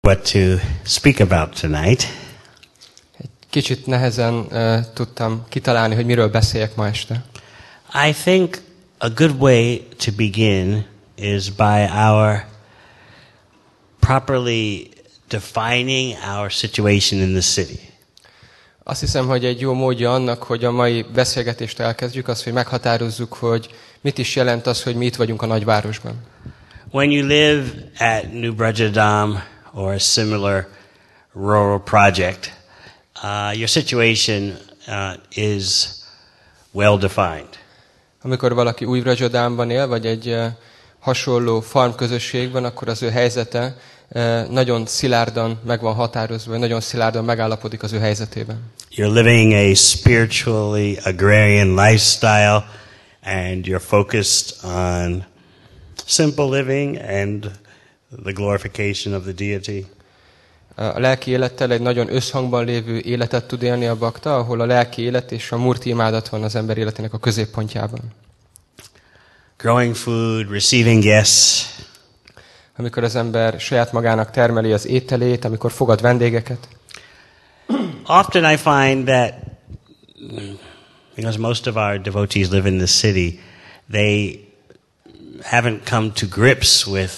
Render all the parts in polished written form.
What to speak about tonight. Egy kicsit nehezen tudtam kitalálni, hogy miről beszéljek ma este. I think a good way to begin is by our properly defining our situation in the city. Azt hiszem, hogy egy jó módja annak, hogy a mai beszélgetést elkezdjük, az, hogy meghatározzuk, hogy mit is jelent az, hogy mi itt vagyunk a nagyvárosban. When you live at New Brajadam or a similar rural project, your situation is well defined. Amikor valaki új Brajadámban él, vagy egy hasonló farm közösségben, akkor az ő helyzete nagyon szilárdan meg van határozva, nagyon szilárdan megállapodik az ő helyzetében. You're living a spiritually agrarian lifestyle, and you're focused on simple living and the glorification of the deity. A lelki élettel egy nagyon összhangban lévő életet tud élni a bakta, ahol a lelki élet és a murti imádat van az ember életének a középpontjában. Growing food, receiving guests. Amikor az ember saját magának termeli az ételét, amikor fogad vendégeket. Often I find that because most of our devotees live in the city, they haven't come to grips with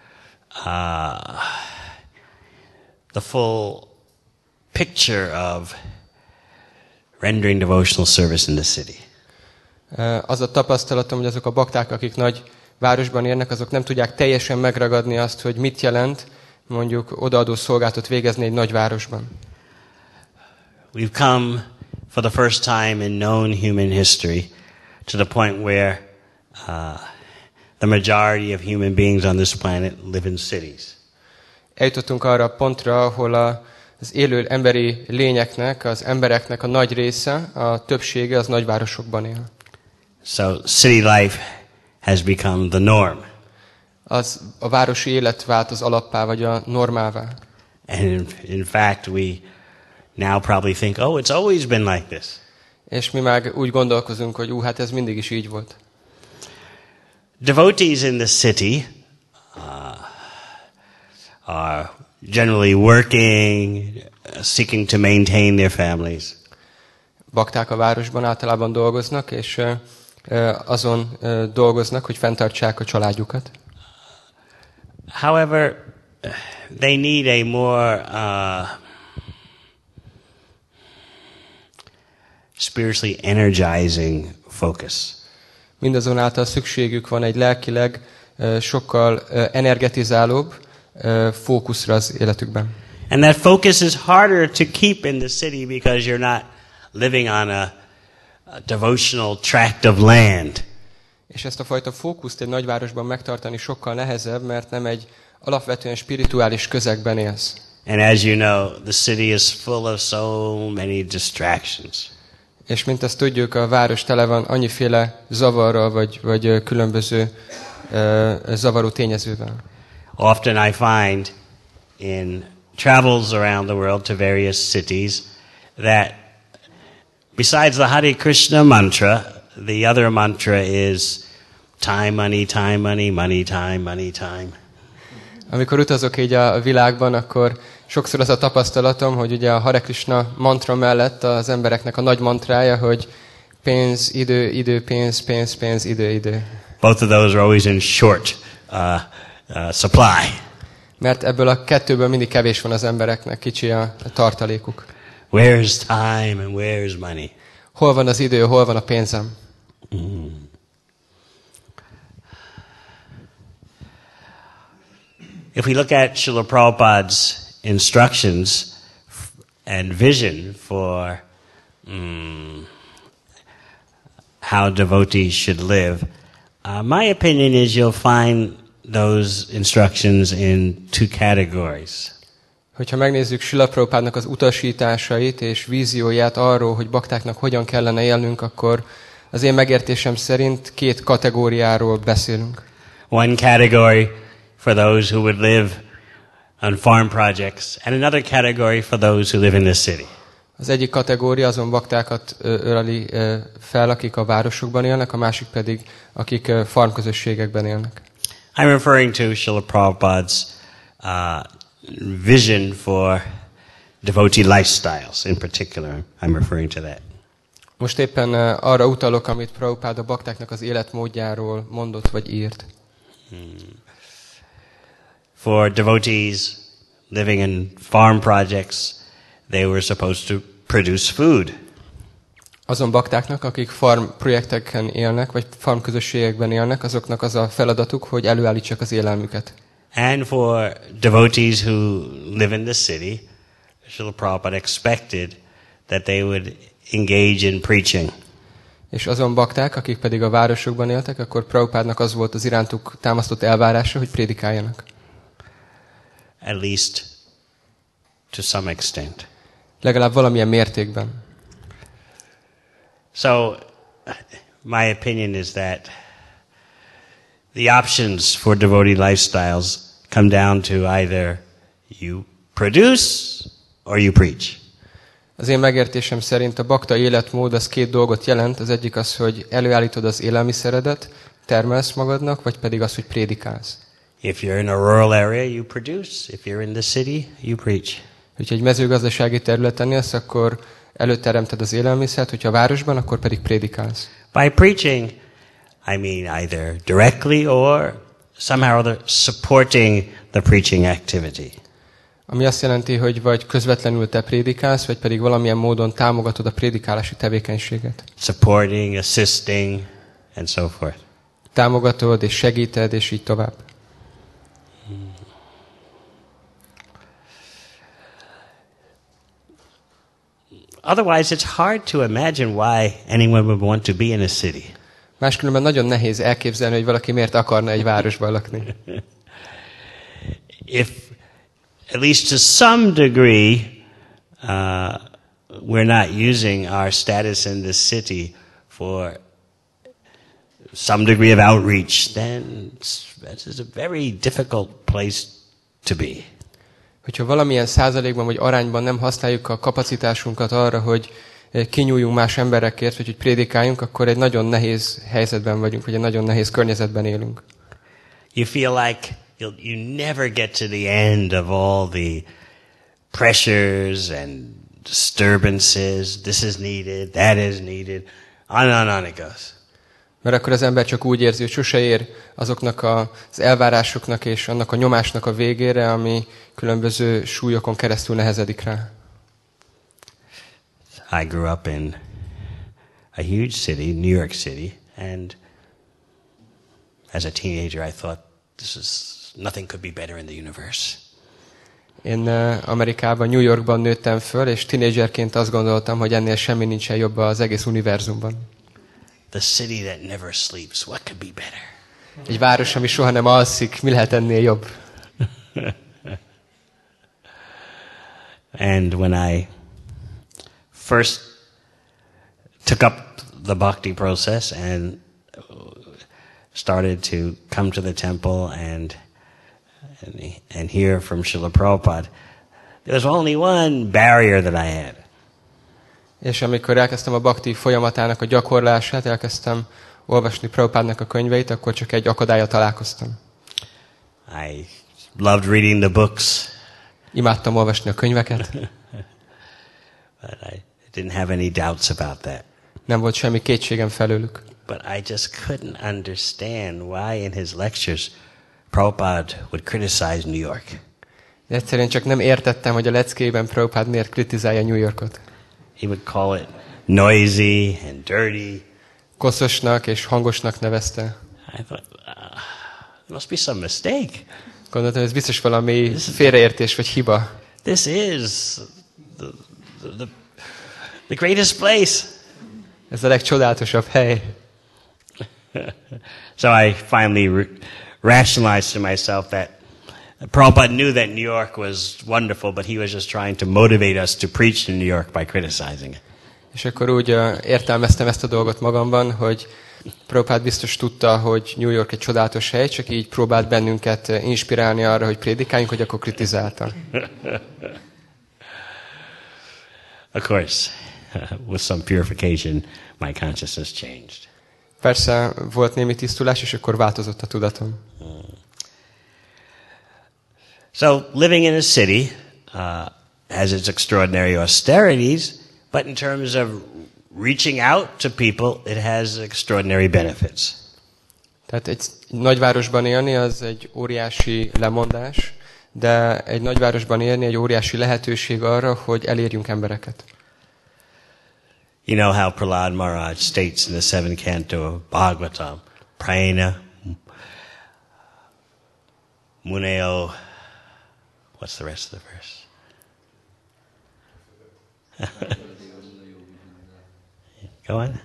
the full picture of rendering devotional service in the city. Az a tapasztalatom, hogy azok a bakták, akik nagy városban élnek, azok nem tudják teljesen megragadni azt, hogy mit jelent mondjuk odaadó szolgálatot végezni egy nagy városban. We've come for the first time in known human history to the point where the majority of human beings on this planet live in cities. Eljutottunk arra a pontra, ahol az élő emberi lényeknek, az embereknek a nagy része, a többsége az nagyvárosokban él. So city life has become the norm. A városi élet vált az alappá, vagy a normává. And in fact, we now probably think, oh, it's always been like this. És mi már úgy gondolkozunk, hogy hát ez mindig is így volt. Devotees in the city are generally working, seeking to maintain their families. Bakták a városban általában dolgoznak, és azon dolgoznak, hogy fenntartsák a családjukat. However, they need a more spiritually energizing focus. Mindazonáltal szükségük van egy lelkileg sokkal energetizálóbb fókuszra az életükben. And that focus is harder to keep in the city because you're not living on a devotional tract of land. És ezt a fajta fókuszt egy nagyvárosban megtartani sokkal nehezebb, mert nem egy alapvetően spirituális közegben élsz. And as you know, the city is full of so many distractions. És mint ezt tudjuk, a város tele van annyiféle zavarral, vagy különböző zavaró tényezővel. Often I find in travels around the world to various cities that besides the Hare Krishna mantra, the other mantra is time, money, time, money, money, time, money, time. Amikor utazok így a világban, akkor sokszor az a tapasztalatom, hogy ugye a Hare Krishna mantra mellett az embereknek a nagy mantrája, hogy pénz, idő, idő, pénz, pénz, pénz, idő, idő. Both of those are always in short supply. Mert ebből a kettőből mindig kevés van az embereknek, kicsi a tartalékuk. Where's time and where's money? Hol van az idő, hol van a pénzem? If we look at Srila Prabhupada's instructions and vision for how devotees should live, my opinion is you'll find those instructions in two categories. Hogyha megnézzük Srila Prabhupádnak az utasításait és vízióját arról, hogy baktáknak hogyan kellene élnünk, akkor az én megértésem szerint két kategóriáról beszélünk. One category for those who would live on farm projects, and another category for those who live in the city. Az egyik kategória azon baktákat öleli fel, akik a városokban élnek, a másik pedig, akik farmközösségekben élnek. I'm referring to Srila Prabhupada's vision for devotee lifestyles in particular. I'm referring to that. Most éppen arra utalok, amit Prabhupád a baktáknak az életmódjáról mondott vagy írt. For devotees living in farm projects, they were supposed to produce food. Azon baktáknak, akik farm projekteken élnek, vagy farm közösségekben élnek, azoknak az a feladatuk, hogy előállítsák az élelmüket. And for devotees who live in the city, Srila Prabhupada expected that they would engage in preaching. És azon bakták, akik pedig a városokban éltek, akkor Prabhupádnak az volt az irántuk támasztott elvárása, hogy prédikáljanak. At least to some extent. Legalább valamilyen mértékben. So, my opinion is that the options for devotee lifestyles come down to either you produce or you preach. Az én megértésem szerint a bakta életmód az két dolgot jelent. Az egyik az, hogy előállítod az élelmiszeredet, termelsz magadnak, vagy pedig az, hogy prédikálsz. If you're in a rural area, you produce. If you're in the city, you preach. Hogyha egy mezőgazdasági területen élsz, akkor előteremted az élelmiszert, hogyha a városban, akkor pedig prédikálsz. By preaching, I mean either directly or somehow or other supporting the preaching activity. Ami azt jelenti, hogy vagy közvetlenül te prédikálsz, vagy pedig valamilyen módon támogatod a prédikálási tevékenységet. Supporting, assisting, and so forth. Támogatod és segíted, és így tovább. Otherwise, it's hard to imagine why anyone would want to be in a city. Máskülönben nagyon nehéz elképzelni, hogy valaki miért akarna egy városban lakni. If, at least to some degree, we're not using our status in the city for some degree of outreach, then it's a very difficult place to be. Hogyha valamilyen százalékban vagy arányban nem használjuk a kapacitásunkat arra, hogy kinyúljunk más emberekért, vagy hogy prédikáljunk, akkor egy nagyon nehéz helyzetben vagyunk, vagy egy nagyon nehéz környezetben élünk. You feel like you never get to the end of all the pressures and disturbances. This is needed, that is needed. On it goes. Mert akkor az ember csak úgy érzi, hogy sose ér azoknak az elvárásoknak és annak a nyomásnak a végére, ami különböző súlyokon keresztül nehezedik rá. I grew up in a huge city, New York City, and as a teenager I thought nothing could be better in the universe. Én Amerikában, New Yorkban nőttem föl, és tínédzserként azt gondoltam, hogy ennél semmi nincsen jobb az egész univerzumban. The city that never sleeps, what could be better? Egy város, ami soha nem alszik, mi lehet ennél jobb? And when I first took up the bhakti process and started to come to the temple and hear from Srila Prabhupada, there was only one barrier that I had. És amikor elkezdtem a bhakti folyamatának a gyakorlását, elkezdtem olvasni Prabhupádnak a könyveit, akkor csak egy akadállyal találkoztam. I loved reading the books. Imádtam olvasni a könyveket. But I didn't have any doubts about that. Nem volt semmi kétségem felőlük. But I just couldn't understand why in his lectures Prabhupada would criticize New York. De egyszerűen csak nem értettem, hogy a leckében Prabhupád miért kritizálja New Yorkot. He would call it noisy and dirty. Koszosnak és hangosnak nevezte. I thought, there must be some mistake. Gondoltam, ez biztos valami félreértés vagy hiba. This is the greatest place. Ez a legcsodálatosabb hely. So I finally rationalized to myself that Prabhupada knew that New York was wonderful, but he was just trying to motivate us to preach in New York by criticizing it. És akkor úgy értelmeztem ezt a dolgot magamban, hogy Prabhupád biztos tudta, hogy New York egy csodálatos hely, csak így próbált bennünket inspirálni arra, hogy prédikáljunk, hogy akkor kritizálta. Of course, with some purification, my consciousness changed. Persze volt némi tisztulás, és akkor változott a tudatom. So living in a city has its extraordinary austerities, but in terms of reaching out to people, it has extraordinary benefits. Tehát egy nagyvárosban élni az egy óriási lemondás, de egy nagyvárosban élni egy óriási lehetőség arra, hogy elérjünk embereket. You know how Prahlad Maharaj states in the 7th canto of Bhagavatam, Prayena Muneo, what's the rest of the verse? Go on.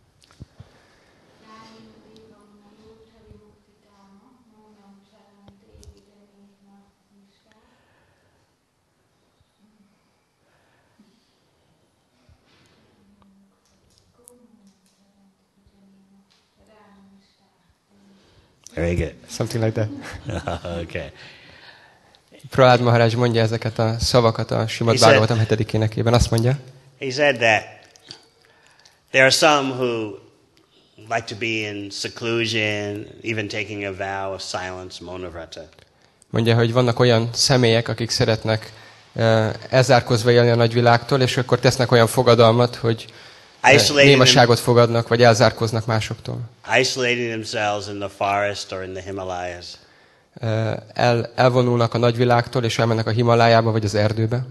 Very good. Something like that. Okay. Prahlad Maharaj mondja ezeket a szavakat a Srimad Bhagavatam 7. énekében. Azt mondja, he said that there are some who like to be in seclusion, even taking a vow of silence, Maunavrata. Mondja, hogy vannak olyan személyek, akik szeretnek elzárkozva élni a nagyvilágtól, és akkor tesznek olyan fogadalmat, hogy némaságot fogadnak, vagy elzárkoznak másoktól. Isolating themselves in the forest or in the Himalayas. Elvonulnak a nagyvilágtól, és elmennek a Himalájába, vagy az erdőbe.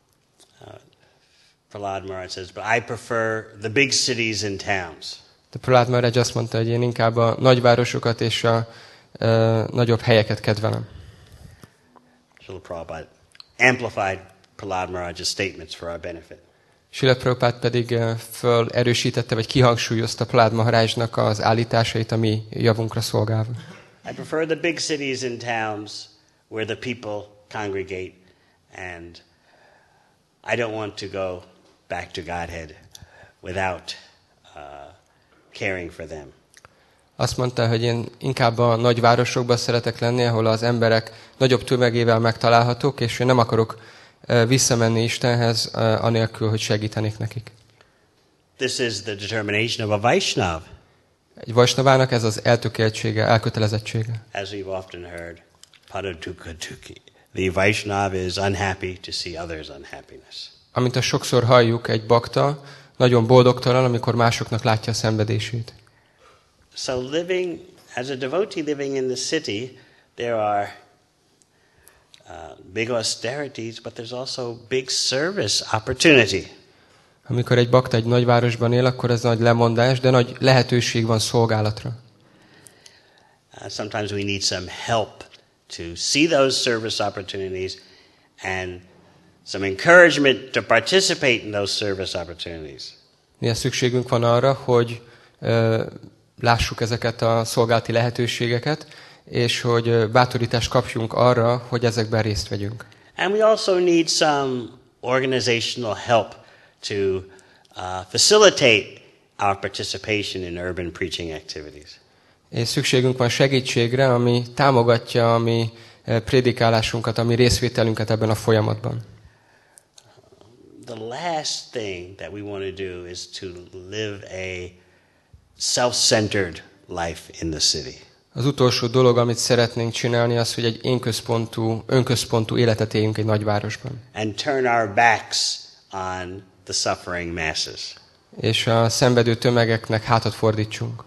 Prahlad Maharaj says, but I prefer the big cities and towns. De Prahlad Maharaj azt mondta, hogy én inkább a nagyvárosokat és a nagyobb helyeket kedvelem. Srila Prabhupada amplified Prahlad Maharaj's statements for our benefit. Srila Prabhupada pedig felerősítette, vagy kihangsúlyozta Prahlad Maharajnak az állításait, ami javunkra szolgálva. I prefer the big cities and towns where the people congregate, and I don't want to go back to Godhead without caring for them. Azt mondta, hogy én inkább a nagyvárosokban szeretek lenni, ahol az emberek nagyobb tömegével megtalálhatók, és én nem akarok visszamenni Istenhez, anélkül, hogy segítenék nekik. This is the determination of a Vaishnav. Egy Vaishnavának ez az eltökéltsége, elkötelezettsége. As we've often heard, Paradukkha Dukhi. The Vaishnav is unhappy to see others' unhappiness. Amint azt sokszor halljuk, egy bakta nagyon boldogtalan, amikor másoknak látja a szenvedését. So living, as a devotee living in the city, there are big austerities, but there's also big service opportunity. Amikor egy bakta egy nagyvárosban él, akkor ez nagy lemondás, de nagy lehetőség van szolgálatra. Sometimes we need some help to see those service opportunities and some encouragement to participate in those service opportunities. Néha szükségünk van arra, hogy lássuk ezeket a szolgálati lehetőségeket, és hogy bátorítást kapjunk arra, hogy ezekben részt vegyünk. And we also need some organizational help to facilitate our participation in urban preaching activities. És szükségünk van segítségre, ami támogatja a mi prédikálásunkat, a mi részvételünket ebben a folyamatban. The last thing that we want to do is to live a self-centered life in the city. Az utolsó dolog, amit szeretnénk csinálni, az, hogy egy önközpontú életet éljünk egy nagyvárosban. And turn our backs on the suffering masses. És a szenvedő tömegeknek hátat fordítsunk.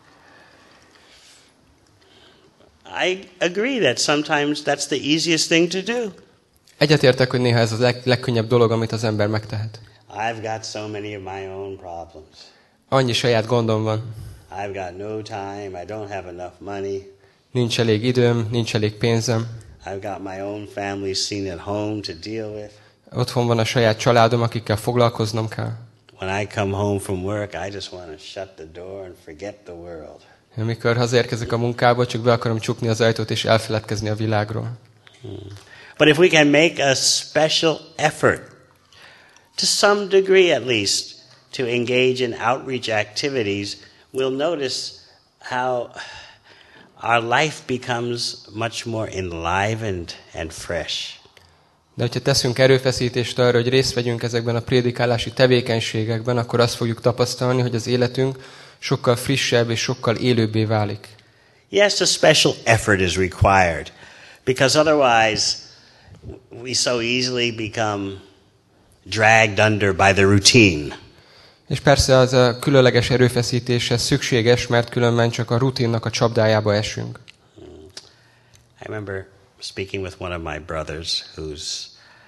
I agree that sometimes that's the easiest thing to do. Egyetértek, hogy néha ez a legkönnyebb dolog, amit az ember megtehet. I've got so many of my own problems. Annyi saját gondom van. I've got no time, I don't have enough money. Nincs elég időm, nincs elég pénzem. I've got my own family scene at home to deal with. Otthon van a saját családom, akikkel foglalkoznom kell. When I come home from work, I just want to shut the door and forget the world. Amikor hazaérkezek a munkába, csak be akarom csukni az ajtót és elfeledkezni a világról. But if we can make a special effort, to some degree at least, to engage in outreach activities, we'll notice how our life becomes much more enlivened and fresh. De hogyha teszünk erőfeszítést arra, hogy részt vegyünk ezekben a prédikálási tevékenységekben, akkor azt fogjuk tapasztalni, hogy az életünk sokkal frissebb és sokkal élőbbé válik. Yes, a special effort is required, because otherwise we so easily become dragged under by the routine. És persze az a különleges erőfeszítés ez szükséges, mert különben csak a rutinnak a csapdájába esünk. I remember speaking with one of my brothers who's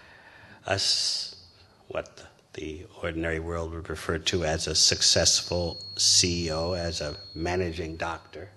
what the ordinary world would refer to as a successful CEO, as a managing doctor.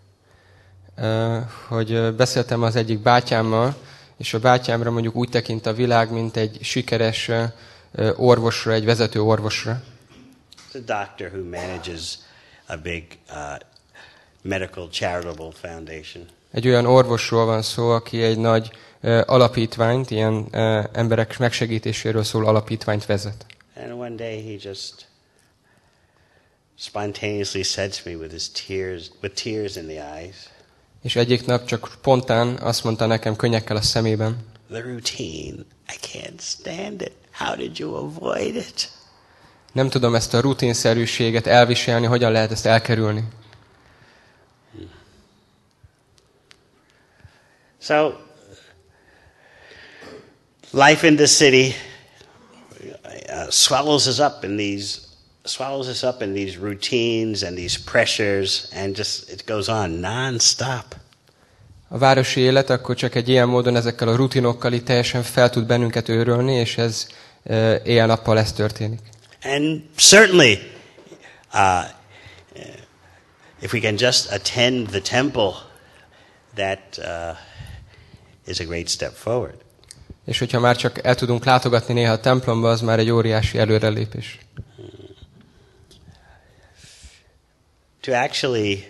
Hogy beszéltem az egyik bátyámmal, és a bátyámra mondjuk úgy tekint a világ, mint egy sikeres orvosra, egy vezető orvosra. It's a doctor who manages a big medical charitable foundation. Egy olyan orvosról van szó, aki egy nagy alapítványt, ilyen emberek megsegítéséről szól alapítványt vezet. And one day he just spontaneously said to me with tears in the eyes. És egyik nap csak spontán azt mondta nekem könnyekkel a szemében. The routine, I can't stand it. How did you avoid it? Nem tudom ezt a rutinszerűséget elviselni, hogyan lehet ezt elkerülni. So, life in the city swallows us up in these routines and these pressures, and just it goes on non-stop. A városi élet akkor csak egy ilyen módon ezekkel a rutinokkal itt teljesen fel tud bennünket őrölni, és ez éjjel-nappal ez történik. And certainly, if we can just attend the temple, that is a great step forward. És hogyha már csak el tudunk látogatni néha a templomba, az már egy óriási előrelépés. To actually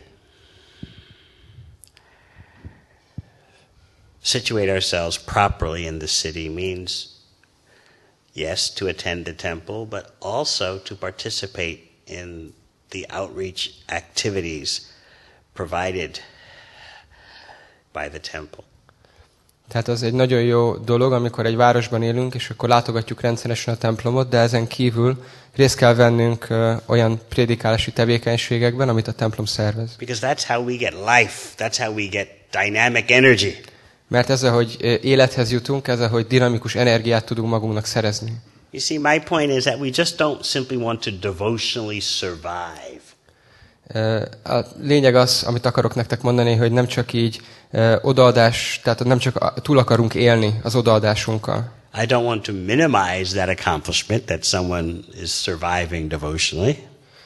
situate ourselves properly in the city means, yes, to attend the temple, but also to participate in the outreach activities provided by the temple. Tehát az egy nagyon jó dolog, amikor egy városban élünk, és akkor látogatjuk rendszeresen a templomot, de ezen kívül részt kell vennünk olyan prédikálási tevékenységekben, amit a templom szervez. Because that's how we get life. That's how we get dynamic energy. Mert ez, ahogy élethez jutunk, ez, ahogy dinamikus energiát tudunk magunknak szerezni. You see, my point is that we just don't simply want to devotionally survive. A lényeg az, amit akarok nektek mondani, hogy nem csak így odaadás, tehát nem csak túl akarunk élni az odaadásunkkal. I don't want to minimize that accomplishment that someone is surviving devotionally.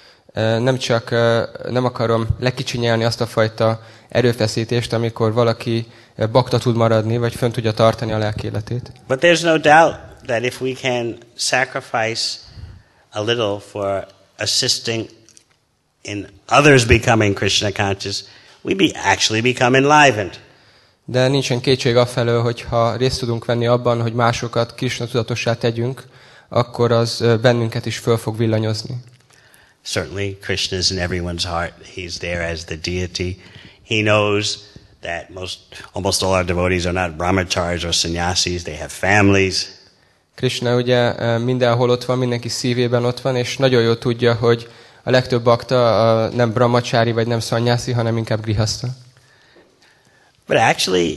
Nem akarom lekicsinyelni azt a fajta erőfeszítést, amikor valaki bakta tud maradni, vagy fönn tudja tartani a lelki életét. But there's no doubt that if we can sacrifice a little for assisting in others becoming Krishna conscious, we actually become enlivened. De nincsen kétség afelől, hogy ha részt tudunk venni abban, hogy másokat Krishna tudatossá tegyünk, akkor az bennünket is föl fog villanyozni. Certainly, Krishna is in everyone's heart. He's there as the deity. He knows that almost all our devotees are not brahmacharis or sannyasis. They have families. Krishna ugye mindenhol ott van, mindenki szívében ott van, és nagyon jól tudja, hogy a legtöbb bakta nem brahmacsári vagy nem szannyászi, hanem inkább grihaszta. But actually,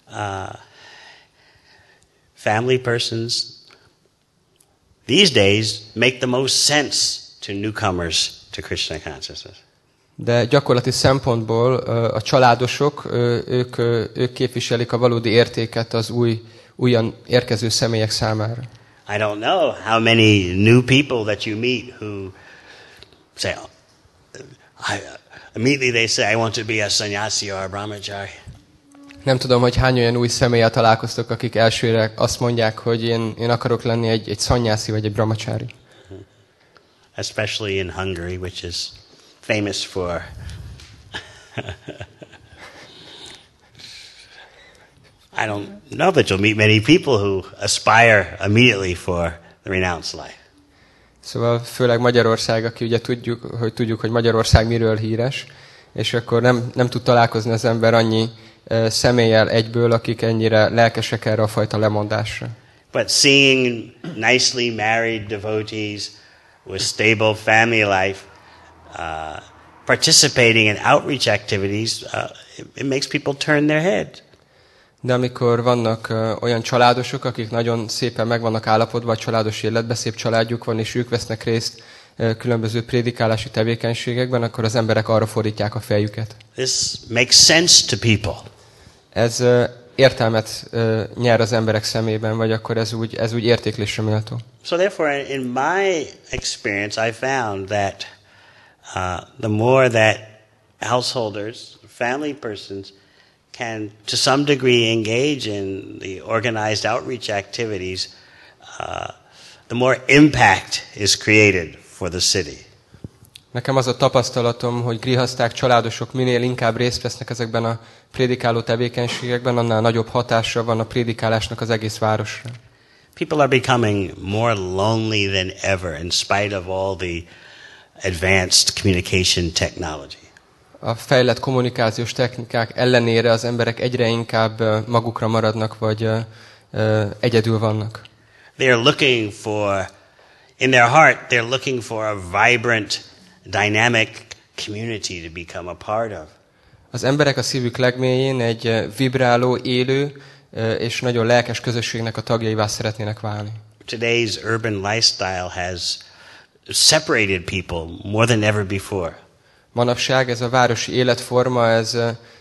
family persons these days make the most sense to newcomers to Krishna consciousness. De gyakorlati szempontból a családosok, ők képviselik a valódi értéket az újan érkező személyek számára. I don't know how many new people that you meet who say, immediately they say, I want to be a sannyasi or a brahmachari. Nem tudom, hogy hány olyan új személlyel találkoztok, akik elsőre azt mondják, hogy én akarok lenni egy szannyászi vagy egy brahmacsári. Especially in Hungary, which is famous for I don't know that you'll meet many people who aspire immediately for the renounced life. Szóval főleg Magyarország, aki ugye tudjuk, hogy Magyarország miről híres, és akkor nem tud találkozni az ember annyi személlyel egyből, akik ennyire lelkesek erre a fajta lemondásra. But seeing nicely married devotees with stable family life, participating in outreach activities, it makes people turn their head. De amikor vannak olyan családosok, akik nagyon szépen meg vannak állapodva a családos életbe, szép családjuk van, és ők vesznek részt különböző prédikálási tevékenységekben, akkor az emberek arra fordítják a fejüket. This makes sense to people. Ez értelmet nyer az emberek szemében, vagy akkor ez úgy értéklésre méltó. So therefore, in my experience, I found that the more that householders, family persons, can to some degree engage in the organized outreach activities, the more impact is created for the city. Nekem az a tapasztalatom, hogy grihaszták, családosok minél inkább részt vesznek ezekben a prédikáló tevékenységekben, annál nagyobb hatása van a prédikálásnak az egész városra. People are becoming more lonely than ever in spite of all the advanced communication technology. A fejlett kommunikációs technikák ellenére az emberek egyre inkább magukra maradnak, vagy egyedül vannak. They are looking for, in their heart, they're looking for a vibrant, dynamic community to become a part of. Az emberek a szívük legmélyén egy vibráló, élő és nagyon lelkes közösségnek a tagjaivá szeretnének válni. Today's urban lifestyle has separated people more than ever before. Manapság ez a városi életforma, ez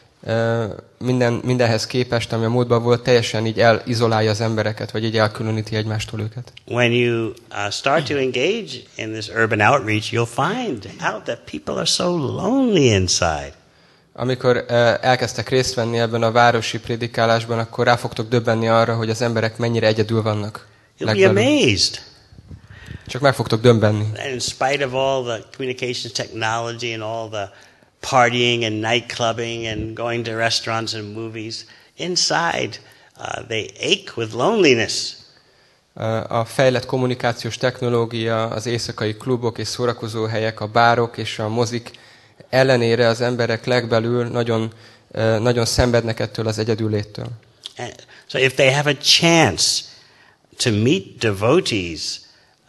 mindenhez képest, ami a múltban volt, teljesen így elizolálja az embereket, vagy így elkülöníti egymástól őket. When you start to engage in this urban outreach, you'll find out that people are so lonely inside. Amikor elkezdtek részt venni ebben a városi prédikálásban, akkor rá fogtok döbbenni arra, hogy az emberek mennyire egyedül vannak. You'll be amazed. Csak meg fogtok döbbenni. And in spite of all the communications technology and all the partying and nightclubbing and going to restaurants and movies, inside they ache with loneliness. A fejlett kommunikációs technológia, az éjszakai klubok és szórakozóhelyek, a bárok és a mozik ellenére az emberek legbelül nagyon szenvednek ettől az egyedülléttől. So if they have a chance to meet devotees,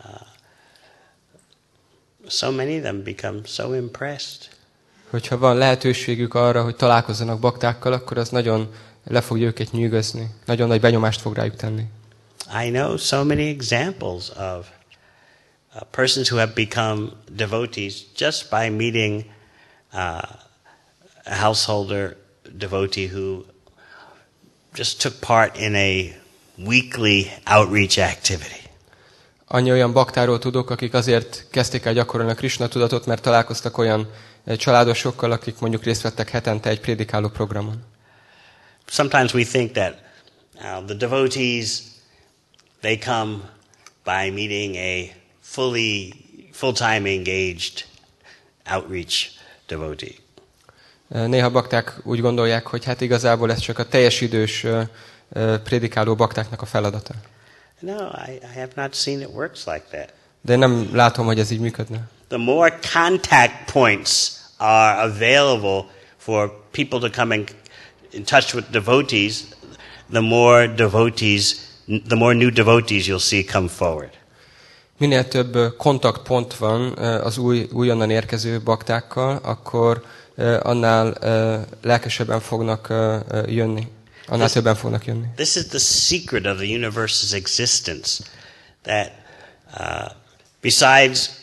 so many of them become so impressed. Hogyha van lehetőségük arra, hogy találkozzanak baktákkal, akkor az nagyon le fogja őket nyűgözni. Nagyon nagy benyomást fog rájuk tenni. I know so many examples of persons who have become devotees just by meeting a householder devotee who just took part in a weekly outreach activity. Annyi olyan baktáról tudok, akik azért kezdték el gyakorolni a Krishna tudatot, mert találkoztak olyan családosokkal, akik mondjuk részt vettek hetente egy prédikáló programon. Sometimes we think that the devotees, they come by meeting a full-time engaged outreach devotee. Néha bakták úgy gondolják, hogy hát igazából ez csak a teljes idős prédikáló baktáknak a feladata. No, I have not seen it works like that. De nem látom, hogy ez így működne. The more contact points are available for people to come in touch with devotees, the more new devotees you'll see come forward. Minél több kontaktpont van az újonnan érkező baktákkal, akkor annál lelkesebben fognak jönni. Annál többen fognak jönni. This is the secret of the universe's existence. That besides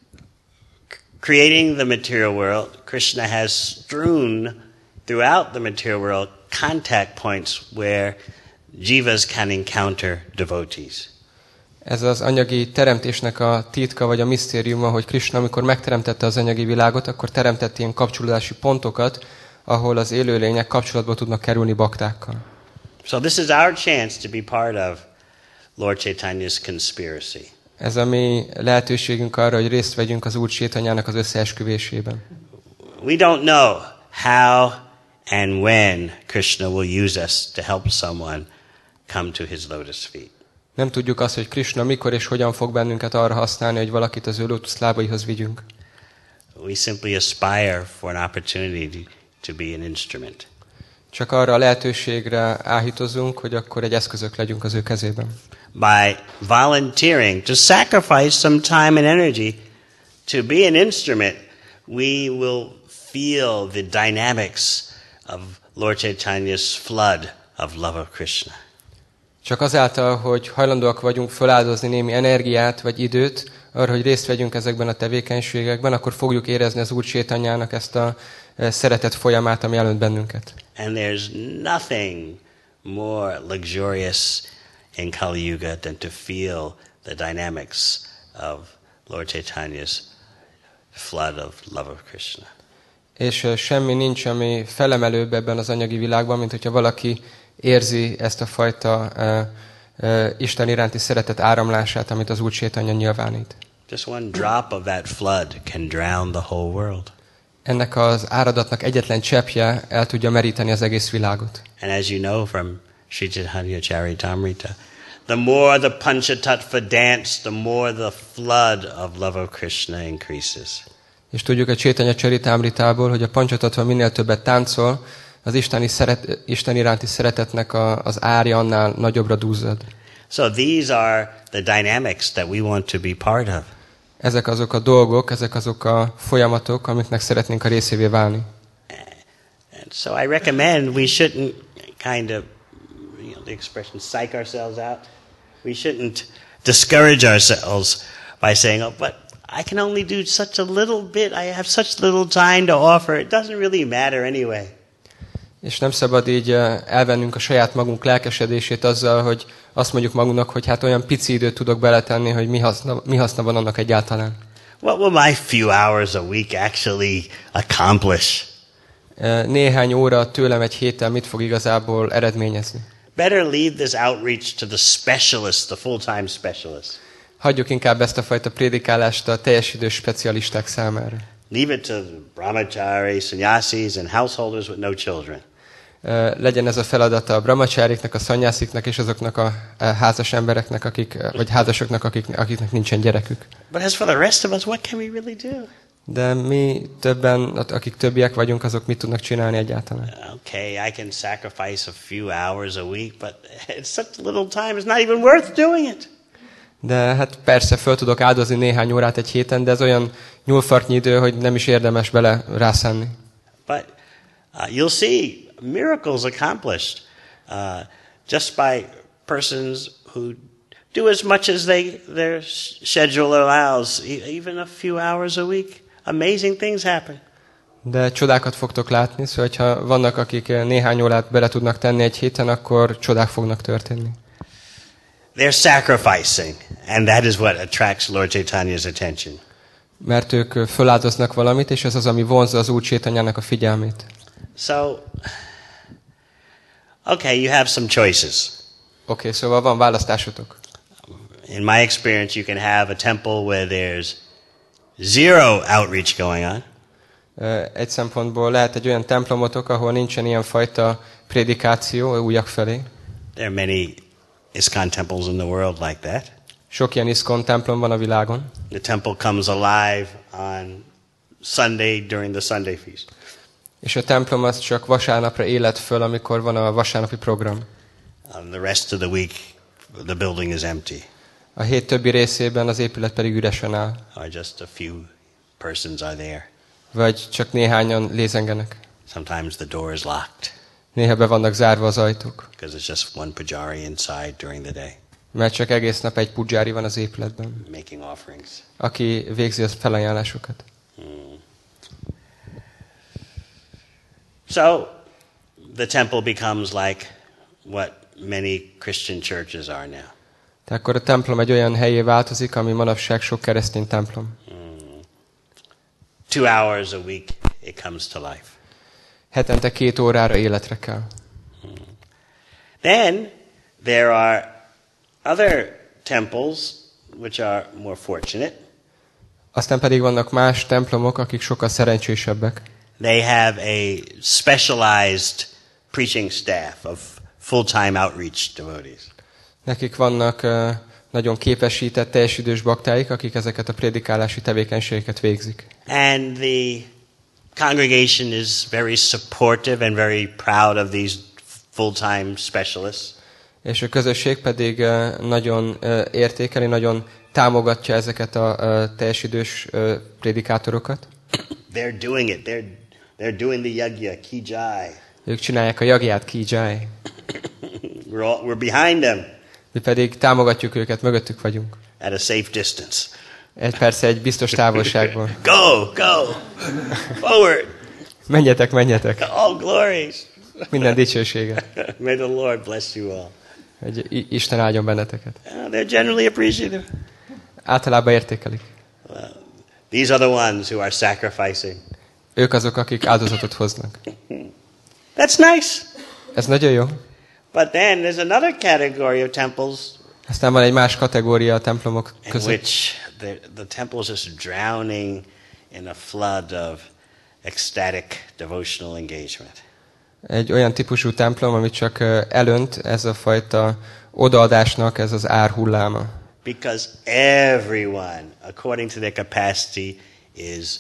creating the material world, Krishna has strewn throughout the material world contact points where jivas can encounter devotees. Ez az anyagi teremtésnek a titka, vagy a misztériuma, hogy Krishna, amikor megteremtette az anyagi világot, akkor teremtett ilyen kapcsolódási pontokat, ahol az élőlények kapcsolatba tudnak kerülni baktákkal. So this is our chance to be part of Lord Chaitanya's conspiracy. Ez a mi lehetőségünk arra, hogy részt vegyünk az Úr Chaitanyának az összeesküvésében. We don't know how and when Krishna will use us to help someone come to his lotus feet. Nem tudjuk azt, hogy Krishna mikor és hogyan fog bennünket arra használni, hogy valakit az ő lótusz lábaihoz vigyünk. We simply aspire for an opportunity to be an instrument. Csak arra a lehetőségre áhítozunk, hogy akkor egy eszközök legyünk az ő kezében. By volunteering to sacrifice some time and energy to be an instrument, we will feel the dynamics of Lord Chaitanya's flood of love of Krishna. Csak azáltal, hogy hajlandóak vagyunk feláldozni némi energiát vagy időt arra, hogy részt vegyünk ezekben a tevékenységekben, akkor fogjuk érezni az Úr Csétanyának ezt a szeretet folyamát, ami előtt bennünket. And there's nothing more luxurious in Kali Yuga than to feel the dynamics of Lord Chaitanya's flood of love of Krishna. És semmi nincs, ami felemelőbb ebben az anyagi világban, mint hogyha valaki érzi ezt a fajta Isten iránti szeretet áramlását, amit az Úr Chaitanya nyilvánít. Just one drop of that flood can drown the whole world. Ennek az áradatnak egyetlen cseppje el tudja meríteni az egész világot. And as you know from Sri Chaitanya Charitamrita, the more the Panchatattva dance, the more the flood of love of Krishna increases. És tudjuk a Chaitanya Charitamritából, hogy a Panchatattva minél többet táncol, az Isten iránti szeretetnek az árja annál nagyobbra duzzad. So these are the dynamics that we want to be part of. Ezek azok a dolgok, ezek azok a folyamatok, amiknek szeretnénk a részévé válni. And so I recommend we shouldn't kind of, the expression, psych ourselves out. We shouldn't discourage ourselves by saying, oh, but I can only do such a little bit. I have such little time to offer. It doesn't really matter anyway. És nem szabad így elvennünk a saját magunk lelkesedését azzal, hogy azt mondjuk magunknak, hogy hát olyan pici időt tudok beletenni, hogy mi haszna van annak egyáltalán. What will my few hours a week actually accomplish? Néhány óra tőlem egy héten mit fog igazából eredményezni? Better leave this outreach to the specialists, the full-time specialists. Hagyjuk inkább ezt a fajta prédikálást a teljes idős specialisták számára. Leave it to brahmachari, sannyasis, and householders with no children. Legyen ez a feladata a brahmacháriknak, a szanyásziknak és azoknak a házas embereknek, vagy házasoknak, akiknek nincsen gyerekük. But as for the rest of us, what can we really do? De mi többen, akik többiek vagyunk, azok mit tudnak csinálni egyáltalán? Okay, I can sacrifice a few hours a week, but it's such a little time, it's not even worth doing it. De hát persze föl tudok áldozni néhány órát egy héten, de ez olyan nyúlfartnyi idő, hogy nem is érdemes bele rászánni. But you'll see miracles accomplished just by persons who do as much as their schedule allows, even a few hours a week. Amazing things happen. De csodákat fogtok látni, szóval ha vannak, akik néhány órát bele tudnak tenni egy héten, akkor csodák fognak történni. They're sacrificing, and that is what attracts Lord Chaitanya's attention. Mert ők föláldoznak valamit, és ez az, ami vonzza az Úr Chaitanyának a figyelmét. So, okay, you have some choices. Oké, szóval van választásotok. In my experience, you can have a temple where there's zero outreach going on. Egy szempontból lehet egy olyan templomotok, ahol nincsen ilyen fajta prédikáció újak felé. There are many ISKCON temples in the world like that. Sok ilyen ISKCON templom van a világon. The temple comes alive on Sunday during the Sunday feast. És a templom az csak vasárnapra élet föl, amikor van a vasárnapi program. The rest of the week, the building is empty. A hét többi részében az épület pedig üresen áll. Or just a few persons are there. Vagy csak néhányan lézengenek. Sometimes the door is locked. Néha be vannak zárva az ajtók. Because there's just one pujari inside during the day. Mert csak egész nap egy pudzsári van az épületben. Making offerings. Aki végzi a felajánlásokat. So, the temple becomes like what many Christian churches are now. Tehát akkor a templom egy olyan helyé változik, ami manapság sok keresztény templom. 2 hours a week, it comes to life. Hetente 2 órára életre kell. Then there are other temples which are more fortunate. Aztán pedig vannak más templomok, akik sokkal szerencsésebbek. They have a specialized preaching staff of full-time outreach devotees. Nekik vannak nagyon képesített, teljesidős baktáik, akik ezeket a prédikálási tevékenységeket végzik. And the congregation is very supportive and very proud of these full-time specialists. És a közösség pedig nagyon értékeli, nagyon támogatja ezeket a teljesidős prédikátorokat. They're doing it. They're doing the yagya, ki jai. Ők csinálják a jagját, ki jai. We're behind them Mi pedig támogatjuk őket, mögöttük vagyunk. at a safe distance. Persze egy biztos távolságból. Go, forward, Menjetek. all glories. Minden dicsősége. May the Lord bless you all. Hogy Isten áldjon benneteket. They're generally appreciative. Általában értékelik. These are the ones who are sacrificing. Ők azok, akik áldozatot hoznak. That's nice. Ez nagyon jó. But then there's another category of temples Aztán van egy más kategória a templomok in között, which the temple is just drowning in a flood of ecstatic devotional engagement. egy olyan típusú templom, ami csak elönt, ez a fajta odaadásnak, ez az árhulláma. Because everyone, according to their capacity, is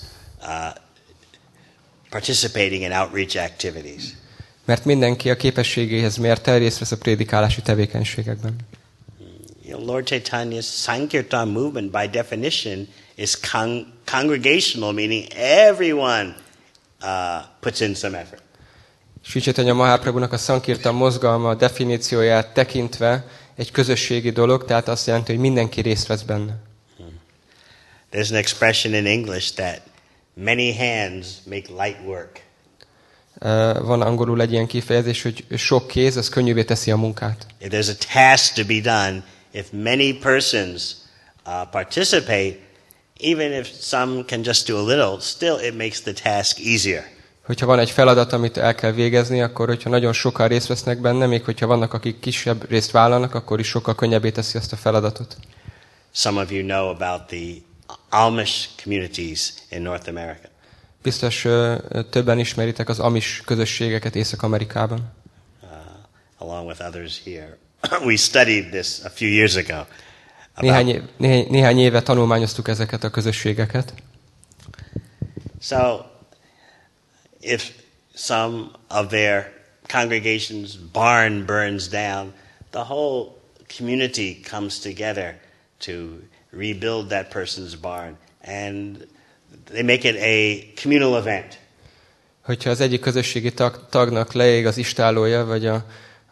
participating in outreach activities. Mert mindenki a képességéhez mérten részt vesz a prédikálási tevékenységekben. Lord Chaitanya's Sankirtan movement, by definition, is congregational, meaning everyone puts in some effort. Sri Chaitanya Mahaprabhunak a Sankirtan mozgalma definícióját tekintve egy közösségi dolog, tehát azt jelenti, hogy mindenki részt vesz benne. There's an expression in English that many hands make light work. Van angolul egy ilyen kifejezés, hogy sok kéz, az könnyűvé teszi a munkát. If there's a task to be done, if many persons participate, even if some can just do a little, still it makes the task easier. Hogyha van egy feladat, amit el kell végezni, akkor hogyha nagyon sokan részt vesznek benne, még hogyha vannak, akik kisebb részt vállalnak, akkor is sokkal könnyebbé teszi azt a feladatot. Some of you know about the Amish communities in North America. Biztos többen ismeritek az Amish közösségeket Észak-Amerikában. Along with others here. We studied this a few years ago. Néhány éve tanulmányoztuk ezeket a közösségeket. So, if some of their congregation's barn burns down, the whole community comes together to rebuild that person's barn, and they make it a communal event. Hogyha az egyik közösségi tagnak leég az istállója, vagy a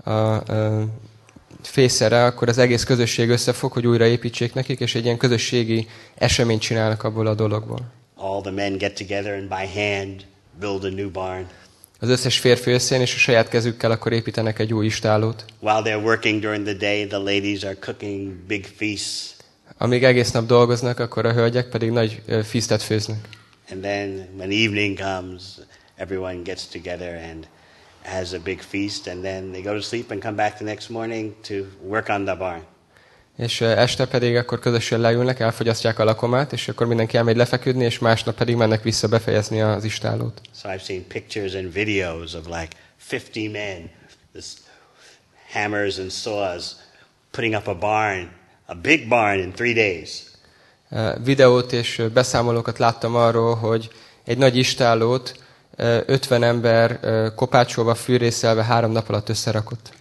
fészere, akkor az egész közösség összefog, hogy újra építsék nekik, és egy ilyen közösségi eseményt csinálnak abból a dologból. All the men get together and by hand build a new barn. Az összes férfi összejön, és a saját kezükkel akkor építenek egy új istállót. While they're working during the day, the ladies are cooking big feasts. Amíg egész nap dolgoznak, akkor a hölgyek pedig nagy feastet főznek. And then when evening comes, everyone gets together and has a big feast, and then they go to sleep and come back the next morning to work on the barn. És este pedig akkor közösen leülnek, elfogyasztják a lakomát, és akkor mindenki elmegy lefeküdni, és másnap pedig mennek vissza befejezni az istállót. So I've seen pictures and videos of like 50 men, this hammers and saws, putting up a barn, a big barn in 3 days. Videót és beszámolókat láttam arról, hogy egy nagy istállót 50 ember kopácsolva, fűrészelve 3 nap alatt összerakott.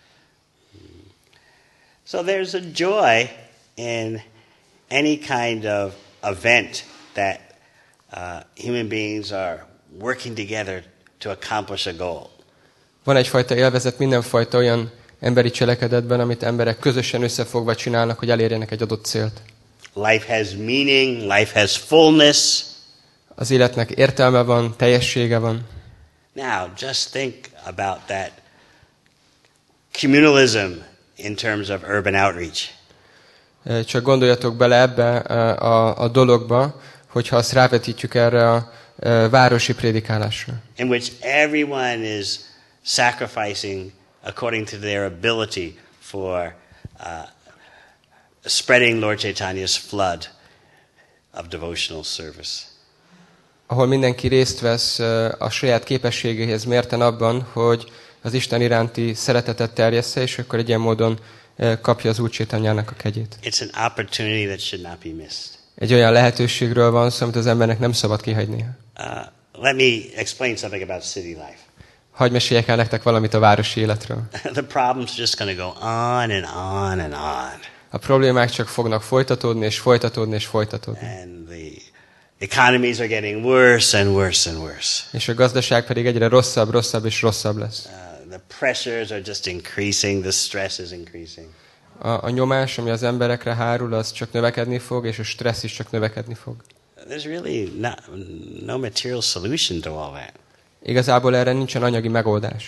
So there's a joy in any kind of event that human beings are working together to accomplish a goal. Van egyfajta élvezet mindenfajta olyan emberi cselekedetben, amit emberek közösen összefogva csinálnak, hogy elérjenek egy adott célt. Life has meaning, life has fullness. Az életnek értelme van, teljessége van. Now, just think about that communalism in terms of urban outreach. Csak gondoljatok bele ebbe a dologba, hogyha azt rávetítjük erre a városi prédikálásra. In which everyone is sacrificing according to their ability for spreading Lord Chaitanya's flood of devotional service. Ahol mindenki részt vesz a saját képességéhez mérten abban, hogy az Isten iránti szeretetet terjessze, és akkor egy ilyen módon kapja az Úr Chaitanyának a kegyét. It's an opportunity that should not be missed. Egy olyan lehetőségről van szó, amit az embernek nem szabad kihagynia. Let me explain something about city life. Hadd meséljek el nektek valamit a városi életről. The problem's just going to go on and on and on. A problémák csak fognak folytatódni, és folytatódni, és folytatódni. And the economies are getting worse and worse and worse. És a gazdaság pedig egyre rosszabb, rosszabb és rosszabb lesz. the pressures are just increasing, the stress is increasing. A nyomás, ami az emberekre hárul, az csak növekedni fog, és a stressz is csak növekedni fog. There's really no material solution to all that. Igazából erre nincsen anyagi megoldás.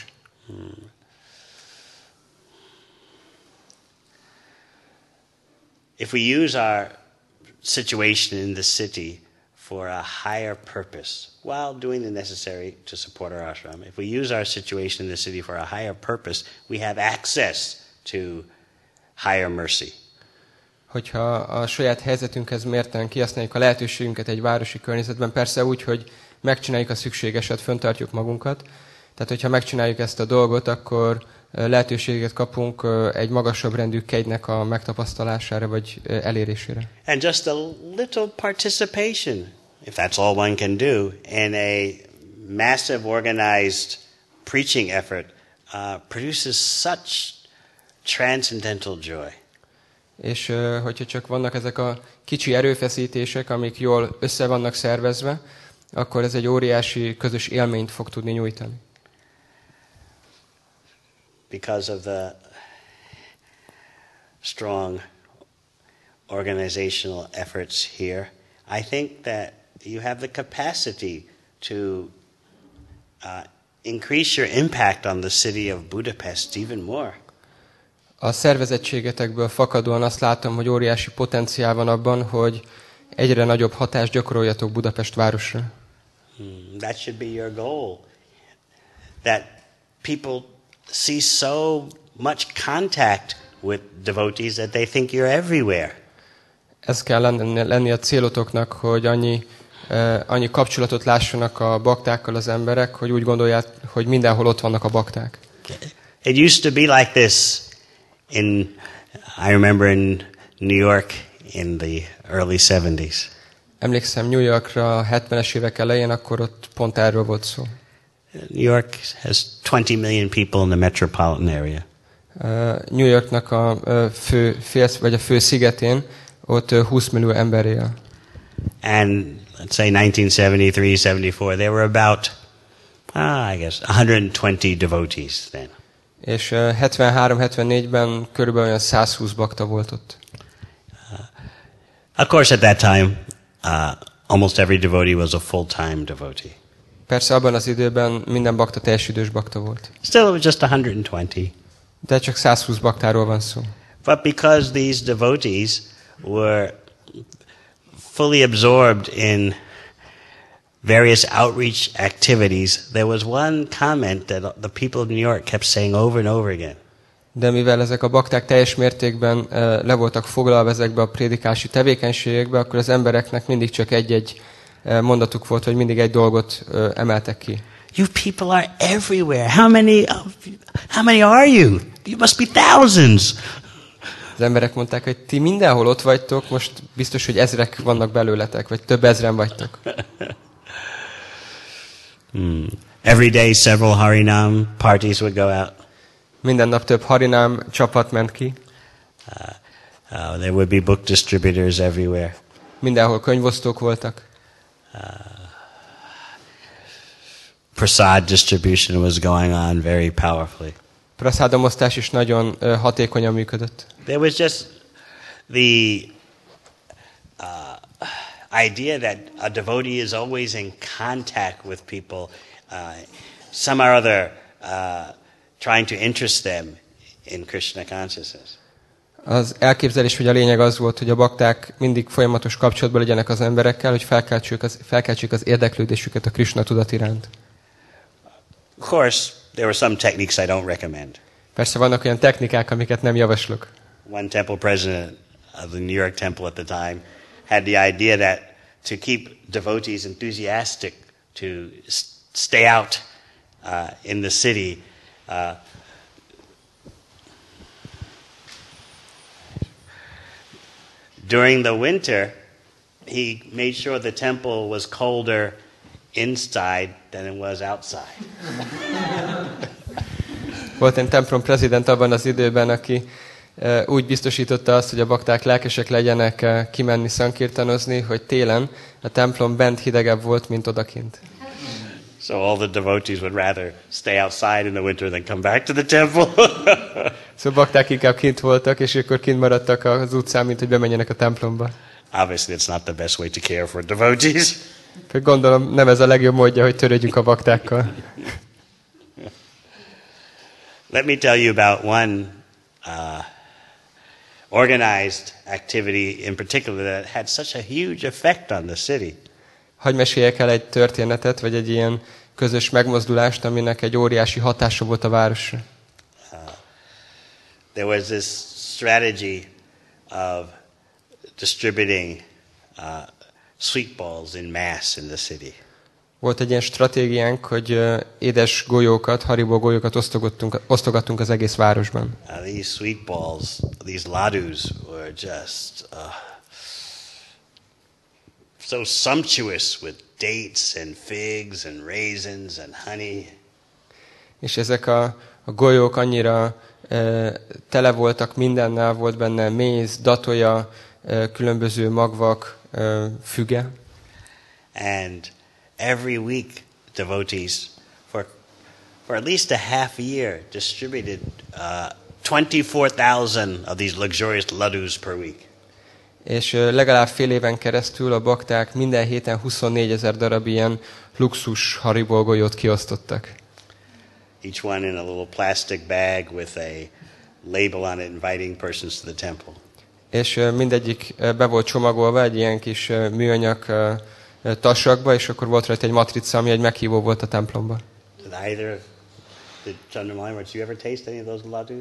If we use our situation in the city for a higher purpose, while doing the necessary to support our ashram, if we use our situation in the city for a higher purpose, we have access to higher mercy. Hogyha a saját helyzetünkhez mérten kihasználjuk a lehetőségünket egy városi környezetben, persze úgy, hogy megcsináljuk a szükségeset, föntartjuk magunkat. Tehát, hogyha megcsináljuk ezt a dolgot, akkor lehetőséget kapunk egy magasabb rendű kegynek a megtapasztalására vagy elérésére. And just a little participation, if that's all one can do, in a massive organized preaching effort produces such transcendental joy. És hogyha csak vannak ezek a kicsi erőfeszítések, amik jól össze vannak szervezve, akkor ez egy óriási közös élményt fog tudni nyújtani. Because of the strong organizational efforts here, I think that you have the capacity to increase your impact on the city of Budapest even more. A szervezettségetekből fakadóan azt látom, hogy óriási potenciál van abban, hogy egyre nagyobb hatást gyakoroljatok Budapest városra. That should be your goal. That people see so much contact with devotees that they think you're everywhere. Ez kell lenni a célotoknak, hogy annyi kapcsolatot lássanak a baktákkal az emberek, hogy úgy gondolják, hogy mindenhol ott vannak a bakták. It used to be like this I remember in New York in the early 70s. Emlékszem New Yorkra a 70-es évek elején, akkor ott pont erről volt szó. New York has 20 million people in the metropolitan area. New Yorknak a fő szigetén ott 20 millió ember él. And let's say 1973-74, there were about, I guess, 120 devotees then. És 73-74-ben körülbelül olyan 120 bakta volt ott. Of course, at that time, almost every devotee was a full-time devotee. Persze abban az időben minden bakta teljes idős bakta volt. Still, it was just 120. De csak 120 baktáról van szó. But because these devotees were fully absorbed in various outreach activities, there was one comment that the people of New York kept saying over and over again. De mivel ezek a bakták teljes mértékben le voltak foglalva ezekbe a prédikási tevékenységekbe, akkor az embereknek mindig csak egy-egy mondatuk volt, hogy mindig egy dolgot emeltek ki. You people are everywhere. How many are you? You must be thousands. Az emberek mondták, hogy ti mindenhol ott vagytok, most biztos, hogy ezrek vannak belőletek, vagy több ezren vagytok. Every day several Harinam parties would go out. Minden nap több Harinam csapat ment ki. There would be book distributors everywhere. Mindenhol könyvosztók voltak. Prasad distribution was going on very powerfully. Praszádamosztás is nagyon hatékonyan működött. There was just the idea that a devotee is always in contact with people, some or other trying to interest them in Krishna consciousness. Az elképzelés, hogy a lényeg az volt, hogy a bakták mindig folyamatos kapcsolatban legyenek az emberekkel, hogy felkeltsék az érdeklődésüket a Krishna tudat iránt. Of course, there were some techniques I don't recommend. Persze vannak olyan technikák, amiket nem javaslok. One temple president of the New York temple at the time had the idea that to keep devotees enthusiastic to stay out in the city, during the winter, he made sure the temple was colder inside than it was outside. Volt egy templom prezident abban az időben, aki úgy biztosította azt, hogy a bakták lelkesek legyenek kimenni szankirtanozni, hogy télen a templom bent hidegebb volt, mint odakint. So all the devotees would rather stay outside in the winter than come back to the temple. Szóval bakták inkább kint voltak, és akkor kint maradtak az utcán, mint hogy bemenjenek a templomba. Obviously, it's not the best way to care for devotees. Gondolom, nem ez a legjobb módja, hogy törődjünk a baktákkal. Let me tell you about one organized activity in particular that had such a huge effect on the city. Hadd meséljek el egy történetet, vagy egy ilyen közös megmozdulást, aminek egy óriási hatása volt a városra. There was this strategy of distributing sweet balls in mass in the city. Volt egy ilyen stratégiánk, hogy édes golyókat, Haribo golyókat osztogattunk az egész városban. These sweet balls, these ladus were just so sumptuous with dates and figs and raisins and honey. És ezek a golyók annyira tele voltak mindennel, volt benne méz, datolja, különböző magvak, füge. And every week devotees for at least a half year distributed 24,000 of these luxurious ladus per week. És legalább fél éven keresztül a bakták minden héten 24 000 darab ilyen luxus Haribo golyót kiosztottak. Each one in a little plastic bag with a label on it inviting persons to the temple. És mindegyik be volt csomagolva egy ilyen kis műanyag tasakba, és akkor volt rajta egy matrica, ami egy meghívó volt a templomba. Did Chandramali, did you ever taste any of those ladus?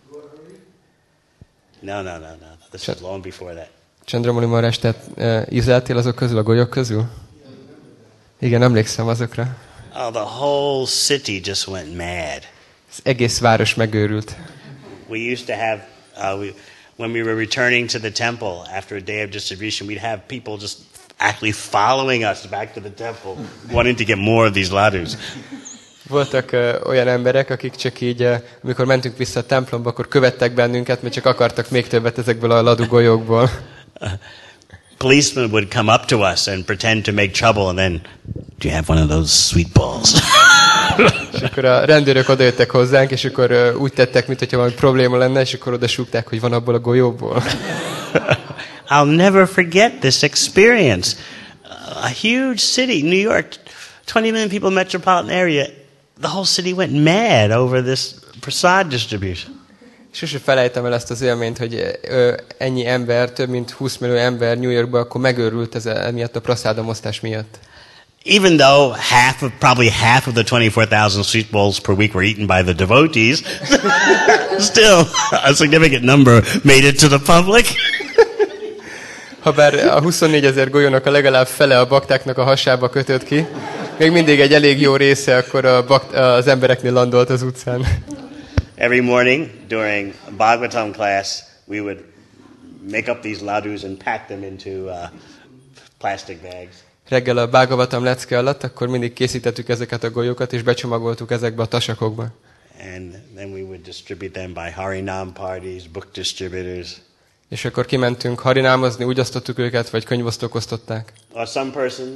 No. This was long before that. Chandramali Maharaj, te ízleltél azok közül, a golyók közül? Igen, emlékszem azokra. Oh, the whole city just went mad. Az egész város megőrült. We used to have, when we were returning to the temple after a day of distribution, we'd have people just actually following us back to the temple, wanting to get more of these ladus. Voltak olyan emberek, akik csak így, amikor mentünk vissza a templomba, akkor követtek bennünket, mert csak akartak még többet ezekből a ladu golyókból. Policemen would come up to us and pretend to make trouble, and then, do you have one of those sweet balls? És akkor a rendőrök odajöttek hozzánk, és akkor úgy tettek, mintha valami probléma lenne, és akkor oda súgták, hogy van abból a golyóból. I'll never forget this experience. A huge city, New York, 20 million people metropolitan area. The whole city went mad over this prasad distribution. Sose felejtem el ezt az élményt, hogy ennyi ember, több mint 20 millió ember New Yorkban akkor megőrült emiatt a praszádamosztás miatt. Even though probably half of the 24,000 sweet balls per week were eaten by the devotees, still a significant number made it to the public. Habár a 24 000 golyónak a legalább fele a baktáknak a hasába kötött ki, még mindig egy elég jó része akkor az embereknél landolt az utcán. Every morning during Bhagavatam class, we would make up these ladus and pack them into plastic bags. Reggel a Bhagavatam lecke alatt, akkor mindig készítettük ezeket a golyókat, és becsomagoltuk ezekbe a tasakokba. And then we would distribute them by Harinam parties, book distributors. És akkor kimentünk harinámozni, úgy osztottuk őket, vagy könyvosztók osztották. Or some persons,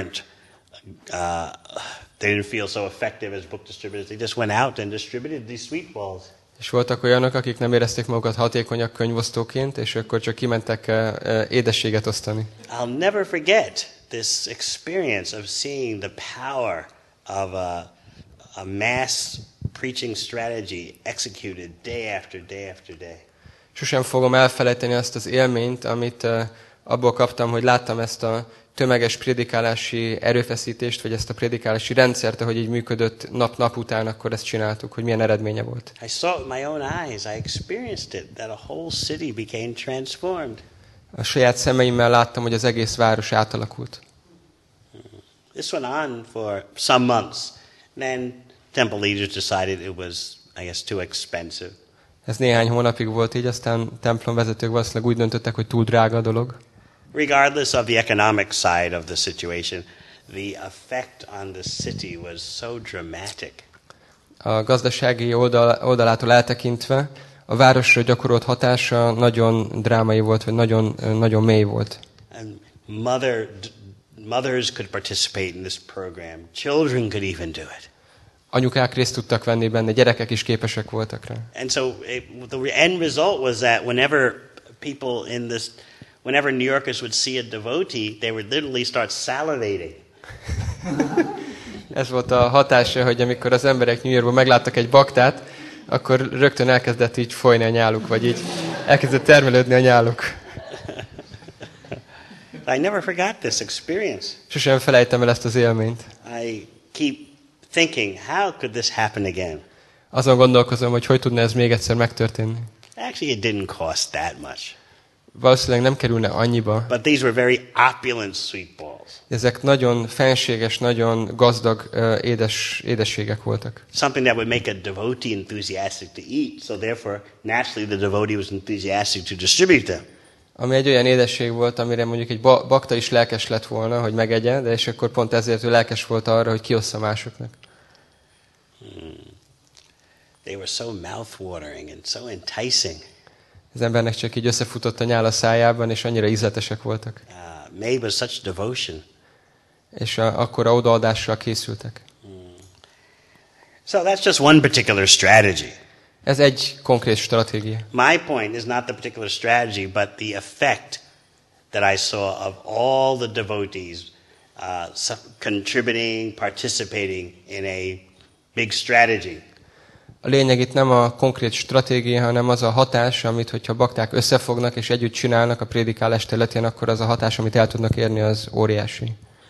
they didn't feel so effective as book distributors. They just went out and distributed these sweet balls. És voltak olyanok, akik nem érezték magukat hatékonyak könyvosztóként, és akkor csak kimentek édességet osztani. I'll never forget this experience of seeing the power of a mass preaching strategy executed day after day after day. Sosem fogom elfelejteni azt az élményt, amit abból kaptam, hogy láttam ezt a tömeges prédikálási erőfeszítést, vagy ezt a prédikálási rendszert, ahogy így működött nap után, akkor ezt csináltuk, hogy milyen eredménye volt. I saw it with my own eyes. I experienced it, that a whole city became transformed. A saját szemeimmel láttam, hogy az egész város átalakult. This went on for some months. Then temple leaders decided it was, I guess, too expensive. Ez néhány hónapig volt így, aztán templomvezetők valószínűleg úgy döntöttek, hogy túl drága a dolog. Regardless of the economic side of the situation, the effect on the city was so dramatic. A gazdasági oldalától eltekintve a városra gyakorolt hatása nagyon drámai volt, vagy nagyon mély volt. And mothers could participate in this program. Children could even do it. Anyukák részt tudtak venni benne, gyerekek is képesek voltak rá. And so the end result was that whenever New Yorkers would see a devotee, they would literally start salivating. Ez volt a hatása, hogy amikor az emberek New Yorkban megláttak egy baktát, akkor rögtön elkezdett így folyni a nyáluk, vagy így elkezdett termelődni a nyáluk. I never forgot this experience. Sosem felejtem el ezt az élményt. I keep thinking, how could this happen again? Azon gondolkozom, hogy tudna ez még egyszer megtörténni. Actually, it didn't cost that much. Valószínűleg nem kerülne annyiba. But these were very opulent sweet balls. Ezek nagyon fenséges, nagyon gazdag édességek voltak. Something that would make a devotee enthusiastic to eat, so therefore, naturally the devotee was enthusiastic to distribute them. Ami egy olyan édesség volt, amire mondjuk egy bakta is lelkes lett volna, hogy megegye, de és akkor pont ezért ő lelkes volt arra, hogy kiossza másoknak. They were so mouth-watering and so enticing. Az embernek csak így összefutott a nyál a szájában, és annyira ízletesek voltak. Made with such devotion. És akkora odaadással készültek. So that's just one particular strategy. Ez egy konkrét stratégia. My point is not the particular strategy, but the effect that I saw of all the devotees contributing, participating in a big strategy. A lényeg itt nem a konkrét stratégia, hanem az a hatás, amit hogyha bakták összefognak és együtt csinálnak a prédikálás területén, akkor az a hatás, amit el tudnak érni, az óriási.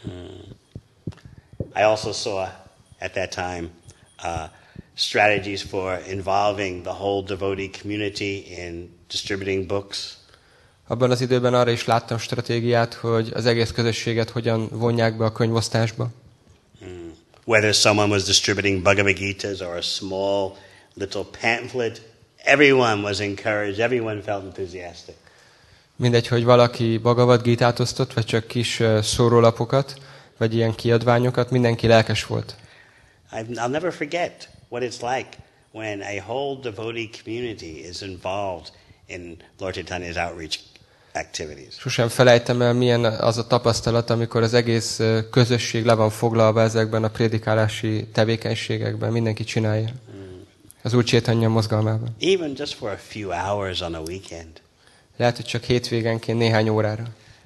I also saw at that time strategies for involving the whole devotee community in distributing books. Abban az időben arra is láttam stratégiát, hogy az egész közösséget hogyan vonják be a könyvosztásba. Whether someone was distributing Bhagavad Gitas or a small little pamphlet, everyone was encouraged, everyone felt enthusiastic. Mindegy, hogy valaki Bhagavad Gitát osztott, vagy csak kis szórólapokat, vagy ilyen kiadványokat, mindenki lelkes volt. I'll never forget what it's like when a whole devotee community is involved in Lord Chaitanya's outreach activities. Sosem felejtem el, milyen az a tapasztalat, amikor az egész közösség le van foglalva ezekben a prédikálási tevékenységekben, mindenki csinálja. Az Úr Chaitanya mozgalmában. Even just for a few hours on a weekend. Lehet, hogy csak hétvégenként néhány órára.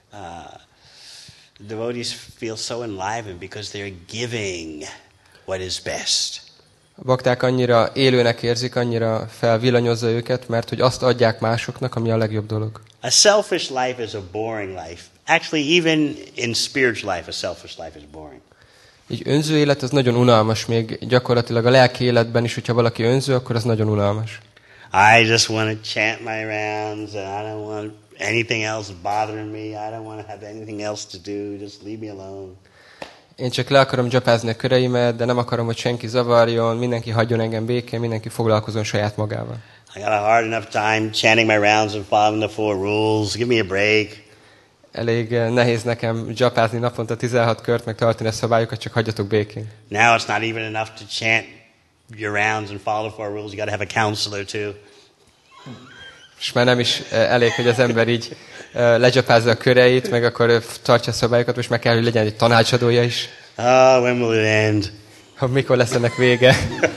The devotees feel so enlivened because they're giving what is best. A bakták annyira élőnek érzik, annyira felvillanyozza őket, mert hogy azt adják másoknak, ami a legjobb dolog. A selfish life is a boring life. Actually, even in spiritual life, a selfish life is boring. Így önző élet az nagyon unalmas, még gyakorlatilag a lelki életben is, hogyha valaki önző, akkor az nagyon unalmas. I just want to chant my rounds, and I don't want anything else bothering me. I don't want to have anything else to do. Just leave me alone. Én csak le akarom dzsapázni a köreimet, de nem akarom, hogy senki zavarjon, mindenki hagyjon engem békén, mindenki foglalkozzon saját magával. I got a hard enough time chanting my rounds and following the 4 rules. Give me a break. Elég nehéz nekem dzsapázni naponta 16 kört, meg tartani a szabályokat, csak hagyjatok békén. Now it's not even enough to chant your rounds and follow the 4 rules. You got to have a counselor too. És már nem is elég, hogy az ember így legyapázza a köreit, meg akkor tartja a szabályokat, most meg kell, hogy legyen egy tanácsadója is. When will it end? Mikor lesz ennek vége?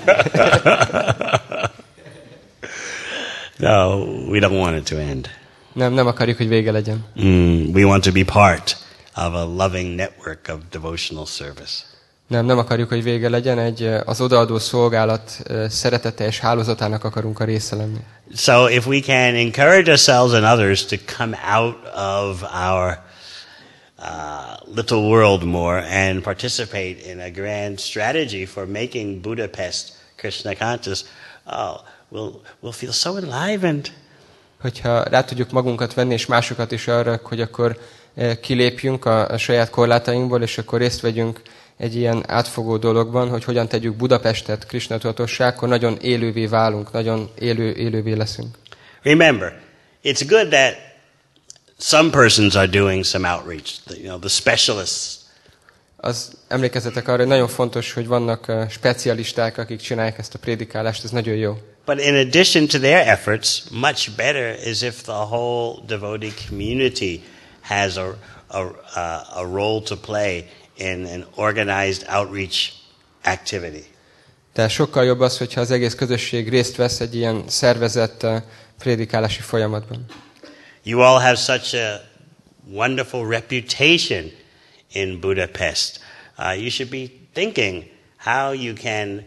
No, we don't want it to end. Nem akarjuk, hogy vége legyen. We want to be part of a loving network of devotional service. Nem akarjuk, hogy vége legyen, az odaadó szolgálat szereteteljes hálózatának akarunk a része lenni. So if we can encourage ourselves and others to come out of our little world more and participate in a grand strategy for making Budapest Krishna conscious, we'll feel so enlivened. Hogyha rá tudjuk magunkat venni, és másokat is arra, hogy akkor kilépjünk a saját korlátainkból, és akkor részt vegyünk egy ilyen átfogó dologban, hogy hogyan tegyük Budapestet Krishna tudatossá, akkor nagyon élővé válunk, nagyon élővé leszünk. Remember, it's good that some persons are doing some outreach, the specialists. Emlékezzetek arra, hogy nagyon fontos, hogy vannak specialisták, akik csinálják ezt a prédikálást, ez nagyon jó. But in addition to their efforts, much better is if the whole devotee community has a role to play in an organized outreach activity. Tehát sokkal jobb az, hogyha az egész közösség részt vesz egy ilyen szervezett prédikálási folyamatban. You all have such a wonderful reputation in Budapest. You should be thinking how you can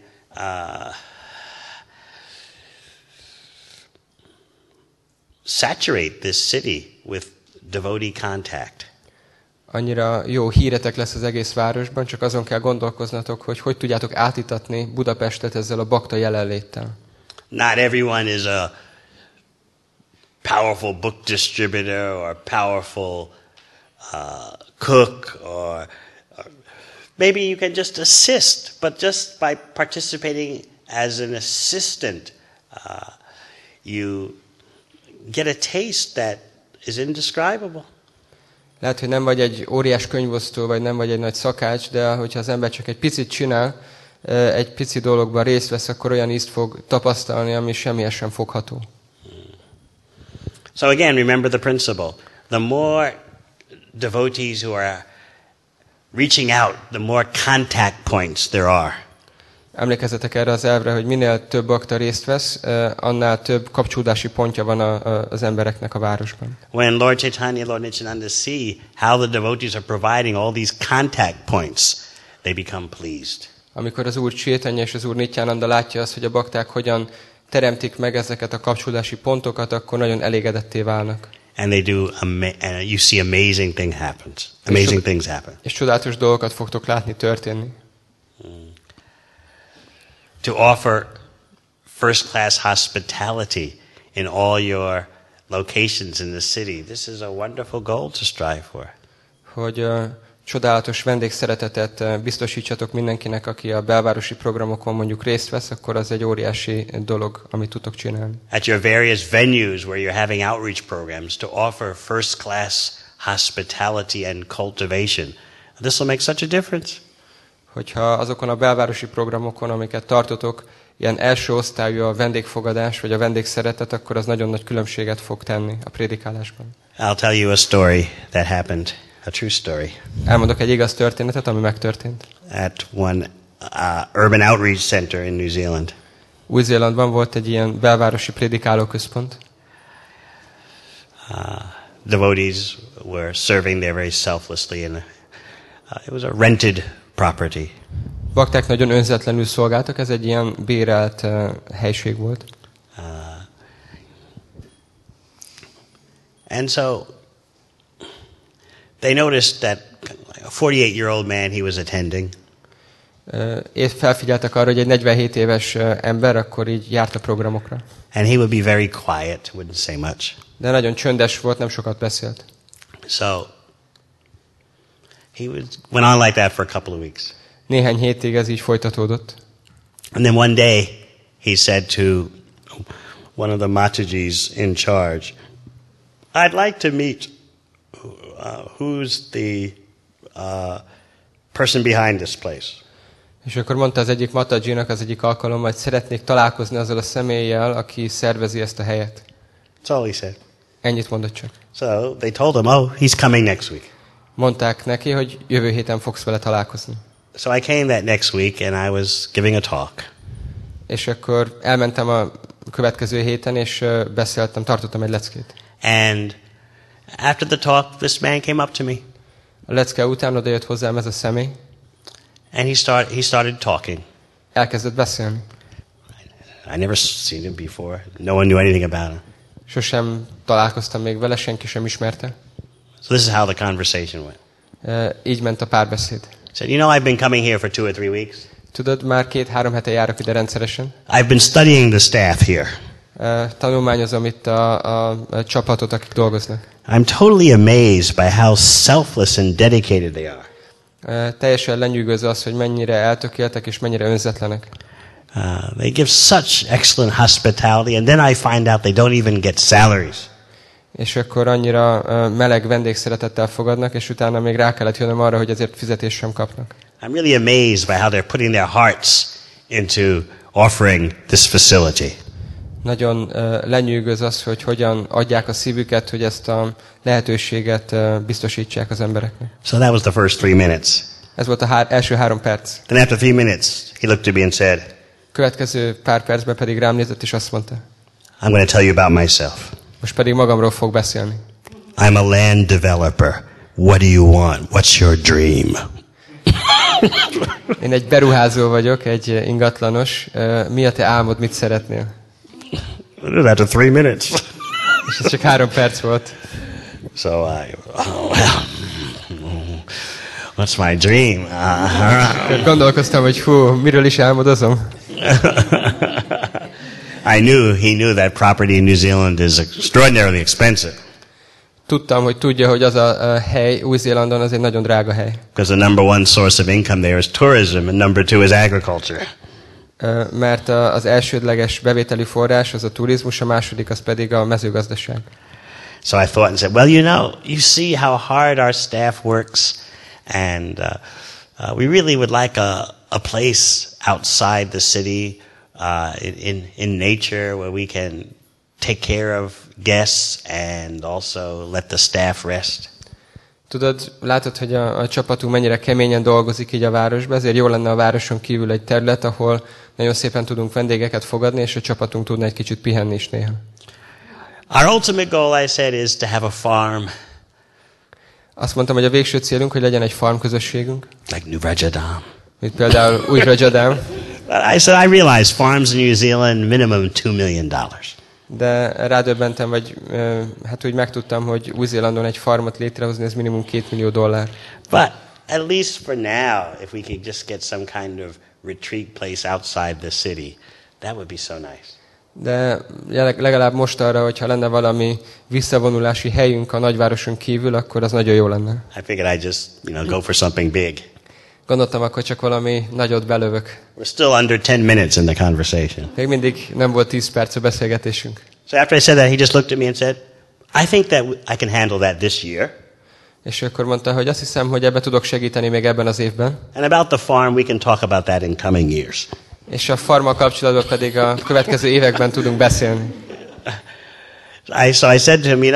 saturate this city with devotee contact. Annyira jó híretek lesz az egész városban, csak azon kell gondolkoznatok, hogy tudjátok átítatni Budapestet ezzel a bakta jelenléttel. Not everyone is a powerful book distributor or powerful cook or maybe you can just assist, but just by participating as an assistant, you get a taste that is indescribable. Lehet, hogy nem vagy egy óriás könyvosztó, vagy nem vagy egy nagy szakács, de hogyha az ember csak egy picit csinál, egy pici dologban részt vesz, akkor olyan ízt fog tapasztalni, ami semmihez sem fogható. So again, remember the principle. The more devotees who are reaching out, the more contact points there are. Emlékezzetek erre az elvre, hogy minél több bakta részt vesz, annál több kapcsolódási pontja van az embereknek a városban. When Lord Chaitanya, Lord Nityananda see how the devotees are providing all these contact points, they become pleased. Amikor az Úr Chaitanya és az Úr Nityananda látja azt, hogy a bakták hogyan teremtik meg ezeket a kapcsolódási pontokat, akkor nagyon elégedetté válnak. And they do, and you see amazing things happen. És csodálatos dolgokat fogtok látni történni. To offer first-class hospitality in all your locations in the city. This is a wonderful goal to strive for. Hogy csodálatos vendégszeretetet biztosítsatok mindenkinek, aki a belvárosi programokon mondjuk részt vesz, akkor az egy óriási dolog, amit tudtok csinálni. At your various venues where you're having outreach programs, to offer first-class hospitality and cultivation. This will make such a difference. Hogyha azokon a belvárosi programokon, amiket tartotok, ilyen első osztályú a vendégfogadás, vagy a vendégszeretet, akkor az nagyon nagy különbséget fog tenni a prédikálásban. I'll tell you a story that happened, a true story. Elmondok egy igaz történetet, ami megtörtént. At one urban outreach center in New Zealand. Új-Zélandban volt egy ilyen belvárosi prédikálóközpont. Devotees were serving there very selflessly, and it was a rented property. Bakták nagyon önzetlenül szolgáltak, ez egy ilyen bérelt helység volt. And so they noticed that a 48-year-old man he was attending. És felfigyeltek arra, hogy egy 47 éves ember akkor így járt a programokra. And he would be very quiet, wouldn't say much. De nagyon csöndes volt, nem sokat beszélt. So he went on like that for a couple of weeks. Néhány hétig ez így folytatódott. And then one day he said to one of the Matajis in charge, I'd like to meet who's the person behind this place. És akkor mondta az egyik Matajinak az egyik alkalommal, hogy szeretnék találkozni azzal a személlyel, aki szervezi ezt a helyet. That's all he said. Ennyit mondott csak. So they told him, oh, he's coming next week. Mondták neki, hogy jövő héten fogsz vele találkozni. So I came that next week and I was giving a talk. És akkor elmentem a következő héten, és tartottam egy leckét. And after the talk, this man came up to me. A lecke után odajött hozzám ez a személy. And he started talking. Elkezdett beszélni. I never seen him before. No one knew anything about him. Sosem találkoztam még vele, senki sem ismerte. So this is how the conversation went. Így ment a párbeszéd. Said, you know, I've been coming here for 2 or 3 weeks. Tudod, már 2-3 hete járok ide rendszeresen. I've been studying the staff here. Tanulmányozom itt a csapatot, akik dolgoznak. I'm totally amazed by how selfless and dedicated they are. Teljesen lenyűgöző az, hogy mennyire eltökéltek és mennyire önzetlenek. They give such excellent hospitality, and then I find out they don't even get salaries. És akkor annyira meleg vendégszeretettel fogadnak, és utána még rá kellett jönnöm arra, hogy ezért fizetést sem kapnak. I'm really amazed by how they're putting their hearts into offering this facility. nagyon lenyűgöz az, hogy hogyan adják a szívüket, hogy ezt a lehetőséget biztosítsák az embereknek. So that was the first 3 minutes. Ez volt az első 3 perc. Then after 3 minutes, he looked at me and said, Következő pár percben pedig rám nézett, és azt mondta, I'm going to tell you about myself. most pedig magamról fog beszélni. I'm a land developer. What do you want? What's your dream? Én egy beruházó vagyok, egy ingatlanos. Mi a te álmod, mit szeretnél? It was after 3 minutes. És ez csak 3 perc volt. So what's my dream? Gondolkoztam, hogy miről is álmodozom. He knew that property in New Zealand is extraordinarily expensive. Tudtam, hogy tudja, hogy az a hely Új-Zélandon az egy nagyon drága hely. Because the number one source of income there is tourism, and number 2 is agriculture. Mert az elsődleges bevételi forrás az a turizmus, a második az pedig a mezőgazdaság. So I thought and said, well, you see how hard our staff works, and we really would like a place outside the city, in nature, where we can take care of guests and also let the staff rest. Tudod, látod, hogy a csapatunk mennyire keményen dolgozik így a városban, ezért jó lenne a városon kívül egy terület, ahol nagyon szépen tudunk vendégeket fogadni, és a csapatunk tudna egy kicsit pihenni is néha. Our ultimate goal, I said, is to have a farm. Azt mondtam, hogy a végső célunk, hogy legyen egy farm közösségünk. Like New Rajadam. Mint például Új Rajadam. But I said, I realize farms in New Zealand, minimum $2 million. De rádöbbentem, vagy hát úgy megtudtam, hogy Új-Zélandon egy farmot létrehozni, ez minimum $2 millió. But at least for now, if we could just get some kind of retreat place outside the city, that would be so nice. De legalább most arra, hogyha lenne valami visszavonulási helyünk a nagyvároson kívül, akkor az nagyon jó lenne. I figured I'd just, go for something big. Gondoltam, akkor csak valami nagyot belövök. We're still under 10 minutes in the conversation. Még mindig nem volt 10 perc a beszélgetésünk. So after I said that, he just looked at me and said, I think that I can handle that this year. És akkor mondta, hogy azt hiszem, hogy ebbe tudok segíteni még ebben az évben. And about the farm, we can talk about that in coming years. És a farmmal kapcsolatban pedig a következő években tudunk beszélni. So I said to him,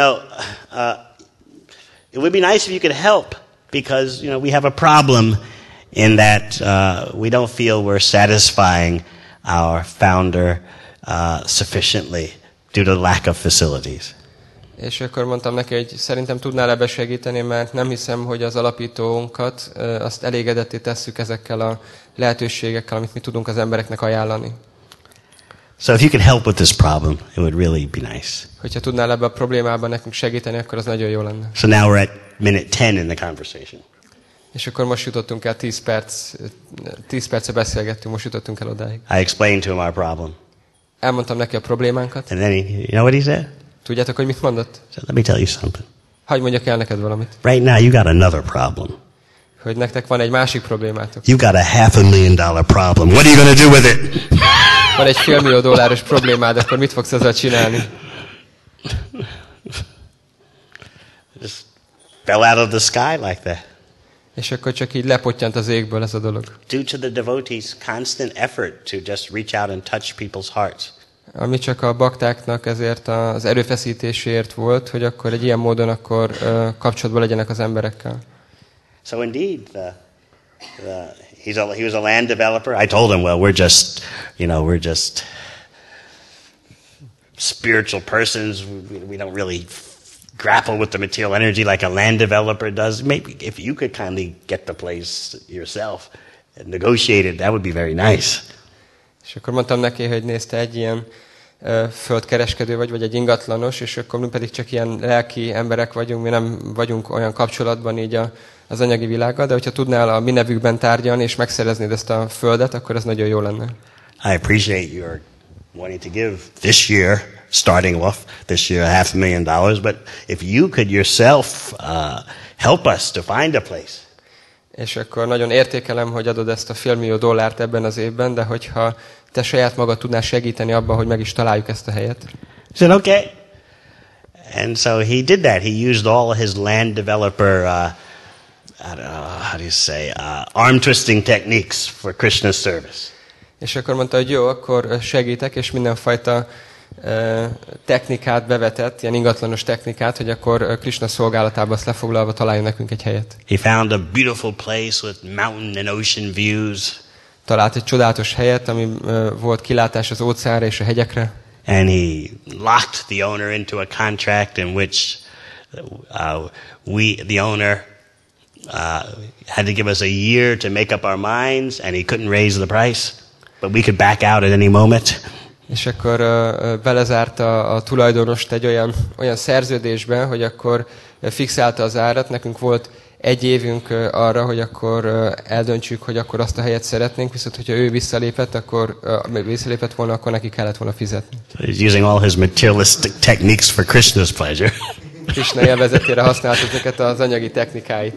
it would be nice if you could help, because, we have a problem in that we don't feel we're satisfying our founder sufficiently due to lack of facilities. És akkor mondtam neki, hogy szerintem tudnál ebbe segíteni, mert nem hiszem, hogy az alapítónkat azt elégedetté tesszük ezekkel a lehetőségekkel, amit mi tudunk az embereknek ajánlani. So if you could help with this problem, it would really be nice. Hogyha tudnál ebbe a problémában nekünk segíteni, akkor az nagyon jó lenne. So now we're at minute 10 in the conversation. És akkor most jutottunk el 10 perce beszélgettünk, most jutottunk el odáig. I explained to him our problem. Elmondtam neki a problémánkat. And then you know what he said? Tudjátok, hogy mit mondott? So let me tell you something. Hadd mondjak el neked valamit. Right now you got another problem. Hogy nektek van egy másik problémátok. You got a $500,000 problem. What are you going to do with it? Van egy $5 millió problémád, akkor mit fogsz ezzel csinálni? Just fell out of the sky like that. És akkor csak így lepottyant az égből ez a dolog. Due to the devotees' constant effort to just reach out and touch people's hearts. Ami csak a baktáknak ezért az erőfeszítésért volt, hogy akkor egy ilyen módon akkor kapcsolatban legyenek az emberekkel. So indeed, he was a land developer. I told him, well, we're just spiritual persons. We don't really grapple with the material energy like a land developer does. Maybe if you could kindly get the place yourself and negotiate it, that would be very nice. És akkor mondtam neki, hogy nézte egy ilyen földkereskedő vagy egy ingatlanos, és akkor mi pedig csak ilyen lelki emberek vagyunk, mi nem vagyunk olyan kapcsolatban így az anyagi világgal, de hogyha tudnál a mi nevükben tárgyalni, és megszereznéd ezt a földet, akkor ez nagyon jó lenne. I appreciate your wanting to give this year, starting off this year, $500,000, but if you could yourself help us to find a place. És akkor nagyon értékelem, hogy adod ezt a $5 millió ebben az évben, de hogyha te saját magad tudnál segíteni abban, hogy meg is találjuk ezt a helyet. I said, okay. And so he did that. He used all his land developer, arm twisting techniques for Krishna's service. És akkor mondta, hogy jó, akkor segítek, és mindenfajta technikát bevetett, ilyen ingatlanos technikát, hogy akkor Krishna szolgálatában azt lefoglalva találjon nekünk egy helyet. He found a beautiful place with mountain and ocean views. Talált egy csodálatos helyet, ami volt kilátás az óceánra és a hegyekre. And he locked the owner into a contract in which the owner, had to give us a year to make up our minds, and he couldn't raise the price, but we could back out at any moment. És akkor belezárta a tulajdonost egy olyan szerződésbe, hogy akkor fixálta az árat. Nekünk volt egy évünk arra, hogy akkor eldöntsük, hogy akkor azt a helyet szeretnénk, viszont hogyha ő visszalépett volna, akkor neki kellett volna fizetni. So he's using all his materialistic techniques for Krishna's pleasure. Krishna élvezetére használt ezeket az anyagi technikáit.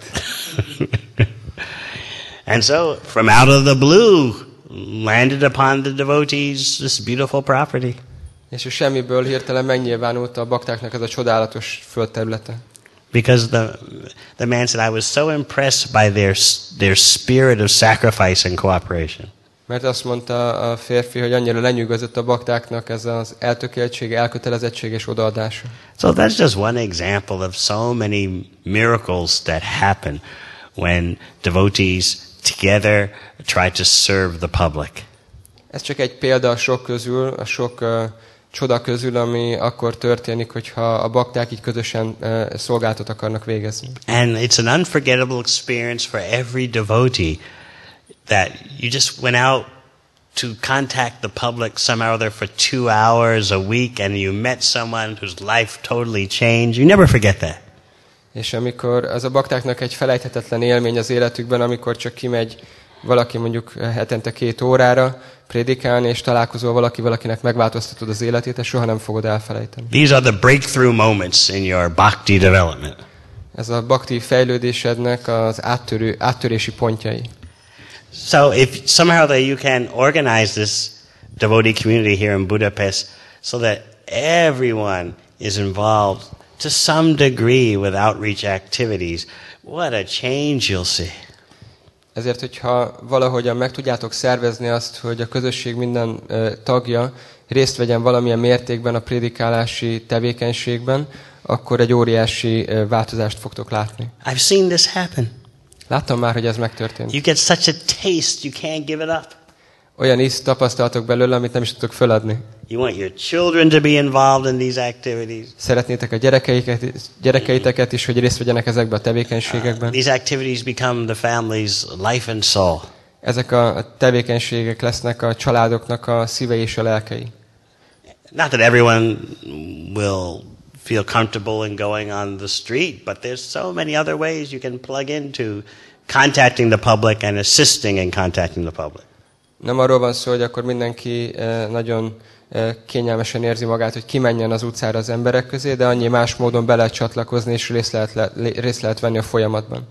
And so, from out of the blue, landed upon the devotees this beautiful property. És semmiből hirtelen megnyilvánult a baktáknak ez a csodálatos földterülete. Because the man said, I was so impressed by their spirit of sacrifice and cooperation. Mert azt mondta a férfi, hogy annyira lenyűgözött a baktáknak ez az eltökéltség, elkötelezettség és odaadása. So that's just one example of so many miracles that happen when devotees together try to serve the public. Ez csak egy példa a sok közül, a sok csoda közül, ami akkor történik, hogyha a bakták így közösen szolgálatot akarnak végezni. And it's an unforgettable experience for every devotee that you just went out to contact the public somehow or other for 2 hours a week and you met someone whose life totally changed. You never forget that. És amikor az a baktáknak egy felejthetetlen élmény az életükben, amikor csak kimegy valaki mondjuk hetente 2 órára prédikálni, és találkozol valakinek megváltoztatod az életét, és soha nem fogod elfelejteni. These are the breakthrough moments in your bhakti development. Ez a bhakti fejlődésednek az áttörési pontjai. So if somehow that you can organize this devotee community here in Budapest so that everyone is involved to some degree with outreach activities, what a change you'll see. Ezért, hogyha valahogyan meg tudjátok szervezni azt, hogy a közösség minden tagja részt vegyen valamilyen mértékben a prédikálási tevékenységben, akkor egy óriási változást fogtok látni. I've seen this happen. Láttam már, hogy ez megtörtént. You get such a taste, you can't give it up. Olyan ízt tapasztaltok belőle, amit nem is tudtok feladni. You want your children to be involved in these activities. Szeretnétek a gyerekeiteket is, hogy részt vegyenek ezekben a tevékenységekben. These activities become the family's life and soul. Ezek a tevékenységek lesznek a családoknak a szívei és a lelkei. Not that everyone will feel comfortable in going on the street, but there's so many other ways you can plug into contacting the public and assisting in contacting the public. Nem arról van szó, hogy akkor mindenki nagyon kényelmesen érzi magát, hogy kimenjen az utcára az emberek közé, de annyi más módon be lehet csatlakozni, és részt lehet venni a folyamatban.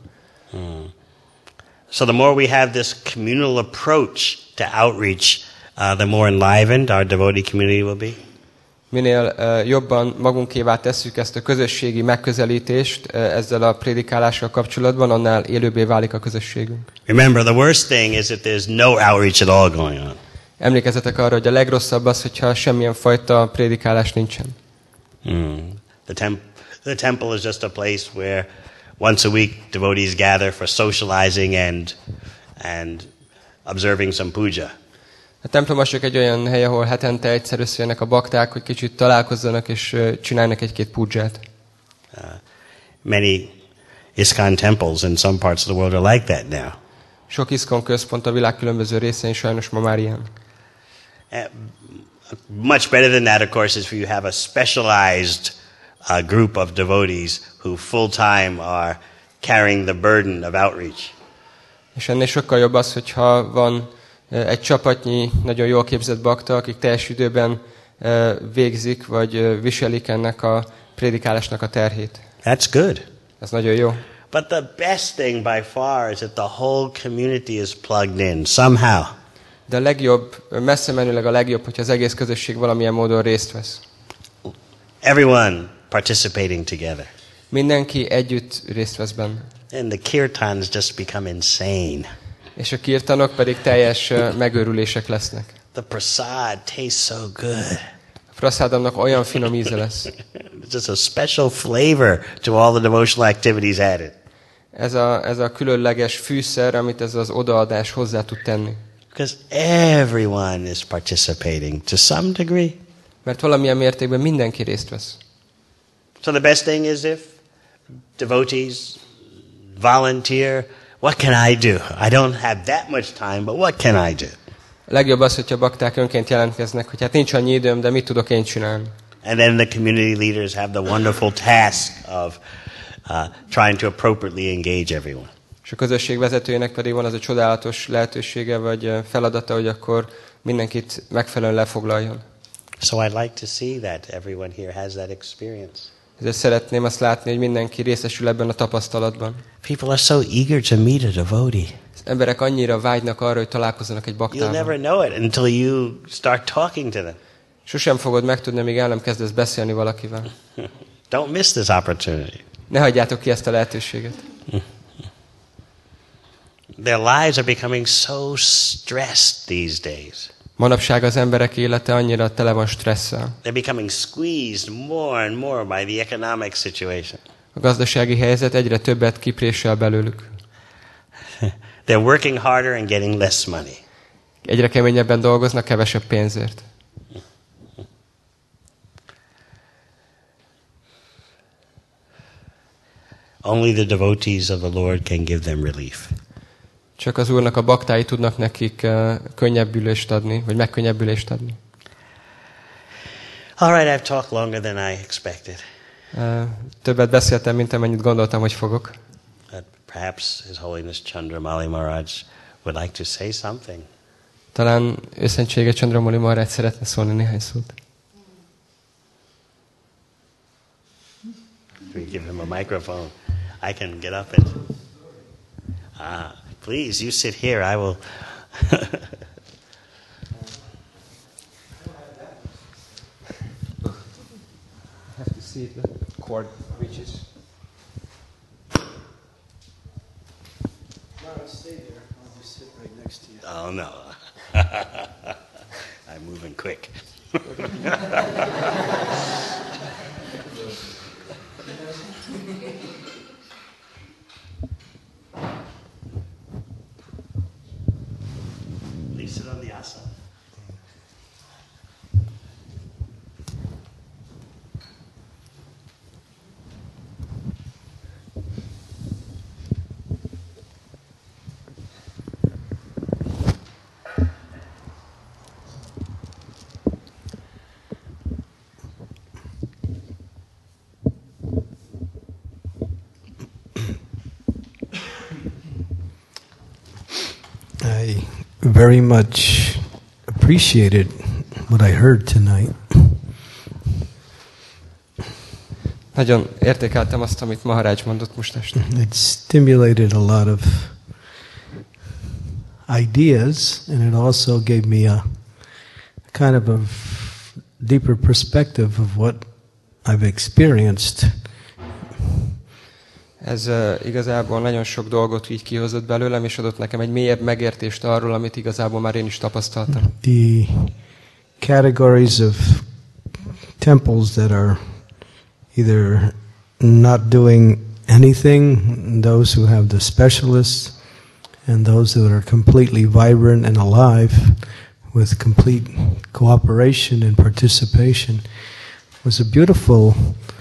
So the more we have this communal approach to outreach, the more enlivened our devotee community will be. Minél jobban magunkévá tesszük ezt a közösségi megközelítést ezzel a prédikálással kapcsolatban, annál élőbbé válik a közösségünk. Remember, the worst thing is that there's no outreach at all going on. Emlékezzetek arra, hogy a legrosszabb az, hogyha semmilyen fajta prédikálás nincsen. The temple is just a place where once a week devotees gather for socializing and observing some puja. A templom az csak egy olyan hely, ahol hetente egyszer összejönnek a bakták, hogy kicsit találkozzanak és csinálnak egy-két pudzsát. Many ISKCON temples in some parts of the world are like that now. Sok ISKCON központ a világ különböző részein sajnos ma már ilyen. Much better than that, of course, is if you have a specialized group of devotees who full-time are carrying the burden of outreach. És ennél sokkal jobb az, hogyha van egy csapatnyi nagyon jól képzett bakta, akik teljes időben végzik, vagy viselik ennek a prédikálásnak a terhét. That's good. Ez nagyon jó. But the best thing by far is that the whole community is plugged in somehow. De a legjobb, messze menőleg a legjobb, hogyha az egész közösség valamilyen módon részt vesz. Everyone participating together. Mindenki együtt részt vesz benne. And the kirtans just become insane. És a kirtanok pedig teljes megőrülések lesznek. The prasad tastes so good. A Prasadamnak olyan finom íze lesz. It's just a special flavor to all the devotional activities added. Ez a különleges fűszer, amit ez az odaadás hozzá tud tenni. Because everyone is participating to some degree. Mert valamilyen mértékben mindenki részt vesz. So the best thing is if devotees volunteer, what can I do? I don't have that much time, but what can I do? A legjobb az, hogyha bakták önként jelentkeznek, hogy hát nincs annyi időm, de mit tudok én csinálni? And then the community leaders have the wonderful task of trying to appropriately engage everyone. És a közösség vezetőjének pedig van az a csodálatos lehetősége, vagy feladata, hogy akkor mindenkit megfelelően lefoglaljon. So I'd like to see that everyone here has that experience. Ezért szeretném azt látni, hogy mindenki részesül ebben a tapasztalatban. People are so eager to meet a devotee. Az emberek annyira vágynak arra, hogy találkozzanak egy You'll baktával. never know it until you start talking to them. Sosem fogod megtudni, míg el nem kezdesz beszélni valakivel. Don't miss this opportunity. Ne hagyjátok ki ezt a lehetőséget. Their lives are becoming so stressed these days. Manapság az emberek élete annyira tele van stresszel. They're becoming squeezed more and more by the economic situation. A gazdasági helyzet egyre többet kiprésel belőlük. They're working harder and getting less money. Egyre keményebben dolgoznak, kevesebb pénzért. Only the devotees of the Lord can give them relief. Csak az Úrnak a baktái tudnak nekik könnyebbülést adni, vagy megkönnyebbülést adni. All right, I've talked longer than I expected. Többet beszéltem, mint amennyit gondoltam, hogy fogok. But perhaps His Holiness Chandramali Maharaj would like to say something. Talán őszentsége Chandramali Maharaj szeretne szólni néhány szót. We give him a microphone. I can get up and... please, you sit here. I will... Have to see if the cord reaches. No, stay there. I'll just sit right next to you. Oh, no. I'm moving quick. Please sit on the asana. I very much appreciated what I heard tonight. Nagyon értékeltem azt, amit Maharaj mondott most este. It stimulated a lot of ideas, and it also gave me a kind of a deeper perspective of what I've experienced. Ez igazából nagyon sok dolgot így kihozott belőlem, és adott nekem egy mélyebb megértést arról, amit igazából már én is tapasztaltam. The categories of temples that are either not doing anything, those who have the specialists, and those that are completely vibrant and alive with complete cooperation and participation was a beautiful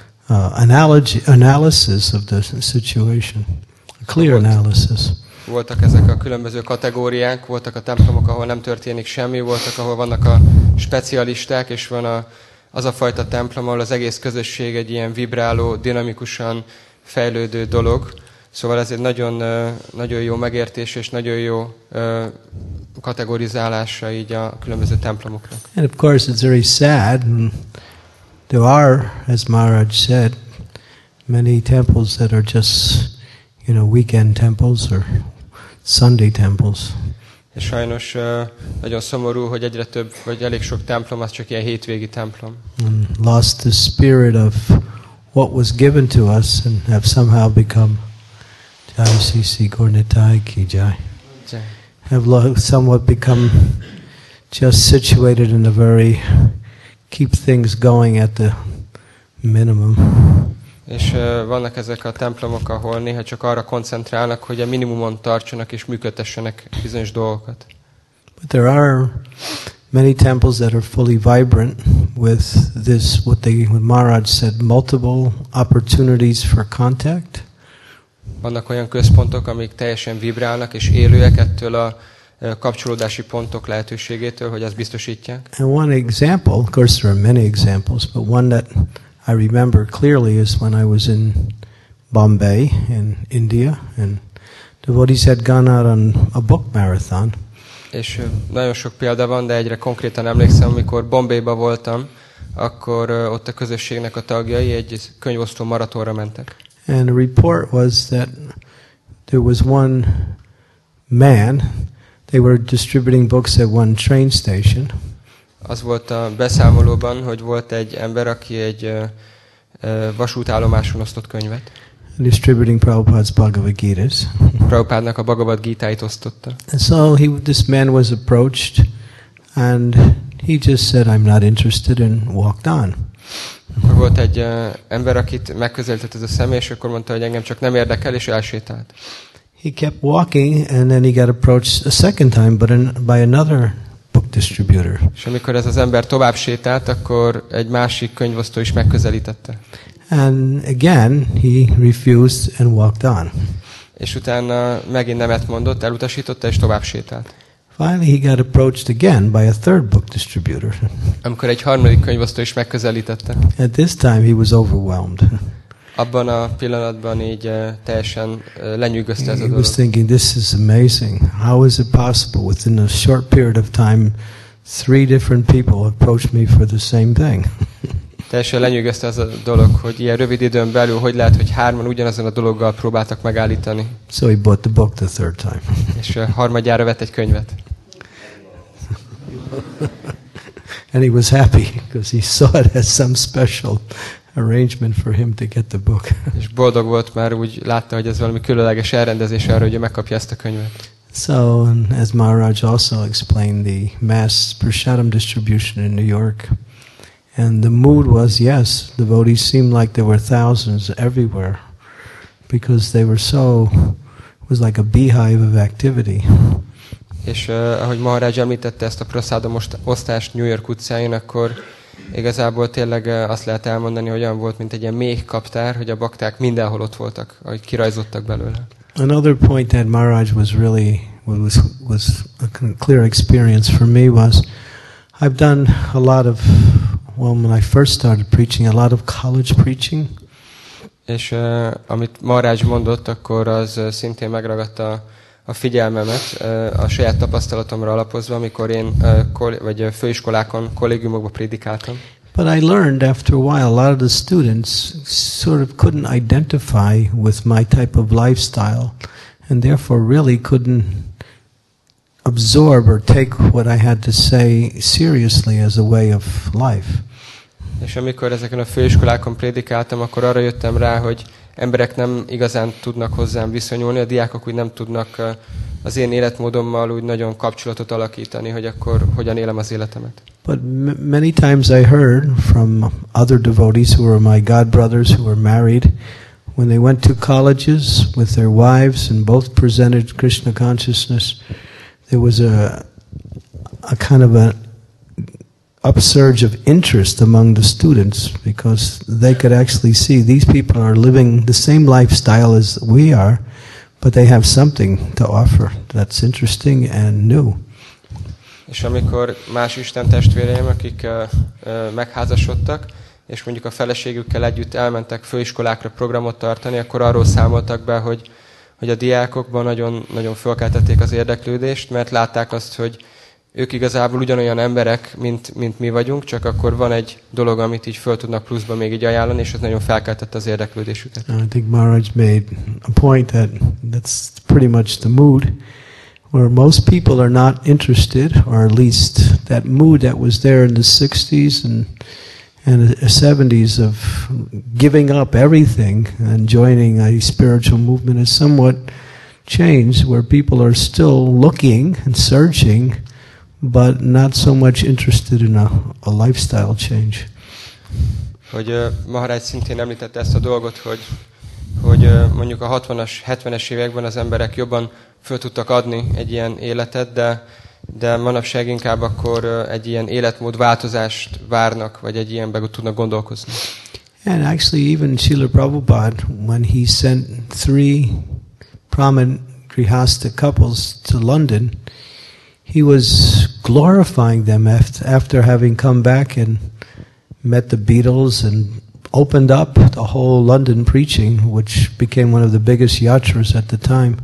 analysis of the situation, a clear analysis. Voltak ezek a különböző kategóriák, voltak a templomok, ahol nem történik semmi, voltak, ahol vannak a specialisták, és van az a fajta templom, ahol az egész közösség egy ilyen vibráló, dinamikusan fejlődő dolog. Szóval ez egy nagyon, nagyon jó megértés, és nagyon jó kategorizálása így a különböző templomoknak. And of course it's very sad, and there are, as Maharaj said, many temples that are just, weekend temples or Sunday temples. És sajnos nagyon szomorú, hogy egyre több, vagy elég sok templom, az csak ilyen hétvégi templom. And lost the spirit of what was given to us and have somehow become Jai Sisi Gornitai Ki Jai. Have somewhat become just situated in a very keep things going at the minimum. És vannak ezek a templomok, ahol néha csak arra koncentrálnak, hogy a minimumon tartsanak és működtessenek bizonyos dolgokat. But there are many temples that are fully vibrant with this, what Maharaj said, multiple opportunities for contact. Vannak olyan központok, amik teljesen vibrálnak és élőek ettől a kapcsolódási pontok lehetőségétől, hogy azt biztosítják. And one example, of course there are many examples, but one that I remember clearly is when I was in Bombay in India, and devotees had gone out on a book marathon. És nagyon sok példa van, de egyre konkrétan emlékszem, amikor Bombayba voltam, akkor ott a közösségnek a tagjai egy könyvosztó maratonra mentek. And the report was that there was one man, they were distributing books at one train station. Az volt a beszámolóban, hogy volt egy ember, aki egy vasútállomáson osztott könyvet. Distributing Prabhupada's Bhagavad Gitas. Prabhupádnak a Bhagavad Gítáit osztotta. And so this man was approached and he just said, I'm not interested, and walked on. Akkor volt egy ember, akit megközelített ez a személy, és akkor mondta, hogy engem csak nem érdekel, és elsétált. He kept walking and then he got approached a second time by another book distributor. És amikor ez az ember tovább sétált, akkor egy másik könyvosztó is megközelítette. And again he refused and walked on. És utána megint nemet mondott, elutasította, és tovább sétált. Finally he got approached again by a third book distributor. Amikor egy harmadik könyvosztó is megközelítette. At this time he was overwhelmed. Abban a pillanatban így teljesen lenyűgözte ez a He dolog. was thinking, this is amazing. How is it possible within a short period of time 3 different people approached me for the same thing? Teljesen lenyűgözte ez a dolog, hogy ilyen rövid időn belül hogy lehet, hogy 3-an ugyanazon a dologgal próbáltak megállítani. So he bought the book the third time. És harmadjára vett egy könyvet. And he was happy because he saw it as some special arrangement for him to get the book. És boldog volt, már úgy látta, hogy ez valami különleges elrendezés arra, hogy ő megkapja ezt a könyvet. So, as Maharaj also explained, the mass prasadam distribution in New York, and the mood was, yes, devotees seemed like there were thousands everywhere, because they were so, it was like a beehive of activity. És ahogy Maharaj említette ezt a prasádam osztást New York utcáin, akkor igazából tényleg azt lehet elmondani, hogy olyan volt, mint egy ilyen méh kaptár, hogy a bakták mindenhol ott voltak, ahogy kirajzottak belőle. Another point that Maharaj was really, was a clear experience for me was, I've done a lot of, well, when I first started preaching, a lot of college preaching. És amit Maharaj mondott, akkor az szintén megragadta a figyelmemet a saját tapasztalatomra alapozva, amikor én főiskolákon, kollégiumokban prédikáltam. But I learned after a while, a lot of the students sort of couldn't identify with my type of lifestyle, and therefore really couldn't absorb or take what I had to say seriously as a way of life. És amikor ezeken a főiskolákon prédikáltam, akkor arra jöttem rá, hogy emberek nem igazán tudnak hozzám viszonyulni, a diákok úgy nem tudnak az én életmódommal úgy nagyon kapcsolatot alakítani, hogy akkor hogyan élem az életemet. But many times I heard from other devotees who were my god brothers who were married, when they went to colleges with their wives and both presented Krishna consciousness, there was a kind of a upsurge of interest among the students, because they could actually see these people are living the same lifestyle as we are, but they have something to offer that's interesting and new. És amikor más Isten testvéreim, akik megházasodtak, és mondjuk a feleségükkel együtt elmentek főiskolákra programot tartani, akkor arról számoltak be, hogy a diákokban nagyon, nagyon fölkeltették az érdeklődést, mert látták azt, hogy ők igazából ugyanolyan emberek, mint mi vagyunk, csak akkor van egy dolog, amit így föl tudnak pluszba még így ajánlani, és ez nagyon felkeltette az érdeklődésüket. I think Maharaj made a point that's pretty much the mood, where most people are not interested, or at least that mood that was there in the 60s and the 70s of giving up everything and joining a spiritual movement has somewhat changed, where people are still looking and searching, but not so much interested in a lifestyle change. Hogy Maharaj szintén említette ezt a dolgot, hogy mondjuk a 60-as, 70-es években az emberek jobban föl tudtak adni egy ilyen életet, de manapság inkább akkor egy ilyen életmódváltozást várnak, vagy egy ilyenben tudnak gondolkozni. And actually even Srila Prabhupada, when he sent 3 prominent Grihastha couples to London, he was glorifying them after having come back and met the Beatles and opened up the whole London preaching, which became one of the biggest yatras at the time.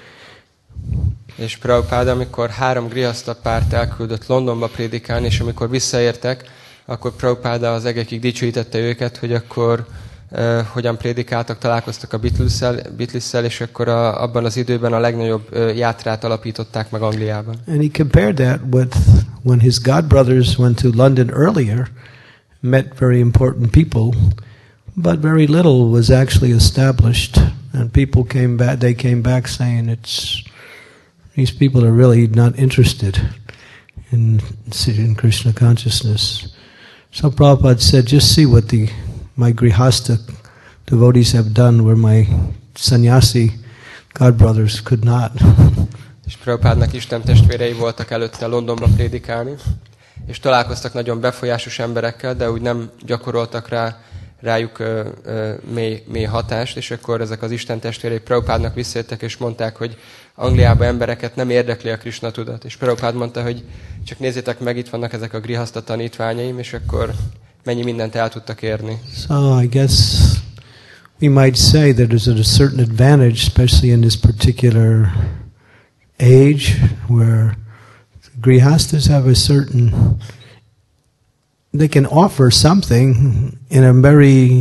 És Prabhupáda, amikor 3 grihaszta párt elküldött Londonba prédikálni, és amikor visszaértek, akkor Prabhupáda az egekig dicsőítette őket, hogy akkor hogyan prédikáltak, találkoztak a Beatles-szel, és akkor abban az időben a legnagyobb játrát alapították meg Angliában. And he compared that with when his godbrothers went to London earlier, met very important people, but very little was actually established, and people came back. They came back saying these people are really not interested in Krishna consciousness. So Prabhupada said, just see what my Grihastha devotees have done, where my sannyasi godbrothers could not. És Prabhupádnak Isten testvérei voltak előtte Londonba prédikálni, és találkoztak nagyon befolyásos emberekkel, de úgy nem gyakoroltak rájuk mély hatást, és akkor ezek az Isten testvérei Prabhupádnak visszajöttek, és mondták, hogy Angliában embereket nem érdekli a Krishna tudat. És Prabhupád mondta, hogy csak nézzétek meg, itt vannak ezek a grihaszta tanítványaim, és akkor mennyi mindent el tudtak érni. So I guess we might say that there's a certain advantage, especially in this particular age, where grihastas have a certain, they can offer something in a very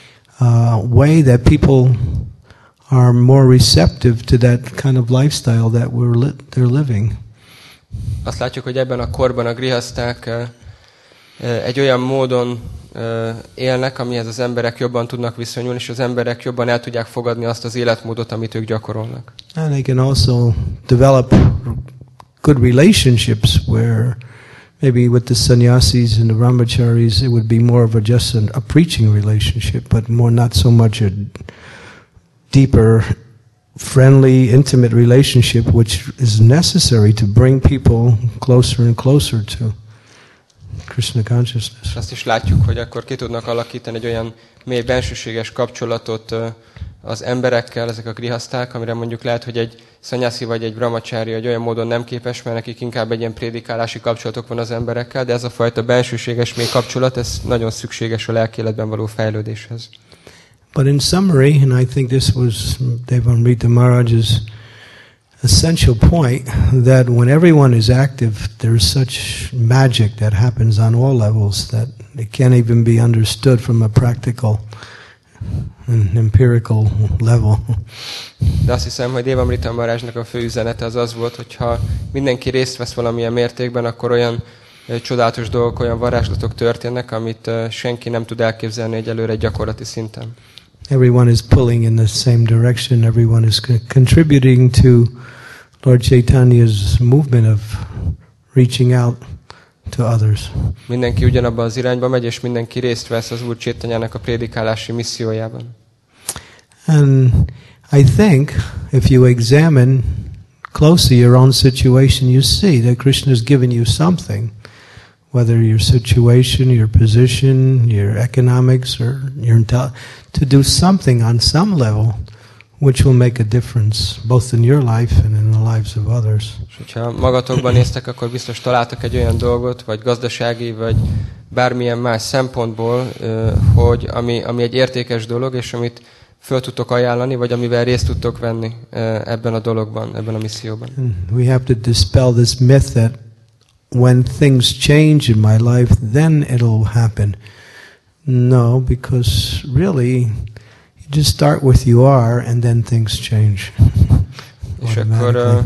way that people are more receptive to that kind of lifestyle that they're living. Azt látjuk, hogy ebben a korban a grihaszták egy olyan módon élnek, amihez az emberek jobban tudnak viszonyulni, és az emberek jobban el tudják fogadni azt az életmódot, amit ők gyakorolnak. And they can also develop good relationships where maybe with the sannyasis and the brahmacharis it would be more of just a preaching relationship, but more not so much a deeper, friendly, intimate relationship, which is necessary to bring people closer and closer to Krishna consciousness. Azt is látjuk, hogy akkor ki tudnak alakítani egy olyan mély bensőséges kapcsolatot az emberekkel, ezek a grihaszták, amire mondjuk lehet, hogy egy szanyászi vagy egy brahmacsári egy olyan módon nem képes, mert nekik inkább egy ilyen prédikálási kapcsolatok van az emberekkel, de ez a fajta bensőséges mély kapcsolat, ez nagyon szükséges a lelkéletben való fejlődéshez. But in summary, and I think this was Devamrita Maharaj's essential point, that when everyone is active, there's such magic that happens on all levels that it can't even be understood from a practical and empirical level. De azt hiszem, hogy Devamrita Maharajnak a fő üzenete az volt, hogyha mindenki részt vesz valamilyen mértékben, akkor olyan csodálatos dolgok, olyan varázslatok történnek, amit senki nem tud elképzelni egyelőre egy gyakorlati szinten. Everyone is pulling in the same direction. Everyone is contributing to Lord Chaitanya's movement of reaching out to others. Mindenki ugyanabban az irányba megy, és mindenki részt vesz az Úr Chaitanyának a prédikálási missziójában. And I think if you examine closely your own situation, you see that Krishna has given you something, whether your situation, your position, your economics, or your to do something on some level which will make a difference both in your life and in the lives of others. És hogyha magatokban néztek, akkor biztos találtak egy olyan dolgot, vagy gazdasági, vagy bármilyen más szempontból, hogy ami egy értékes dolog, és amit föl tudtok ajánlani, vagy amivel részt tudtok venni ebben a dologban, ebben a misszióban. We have to dispel this myth that when things change in my life, then it'll happen. No, because really, you just start with you are, and then things change. És akkor,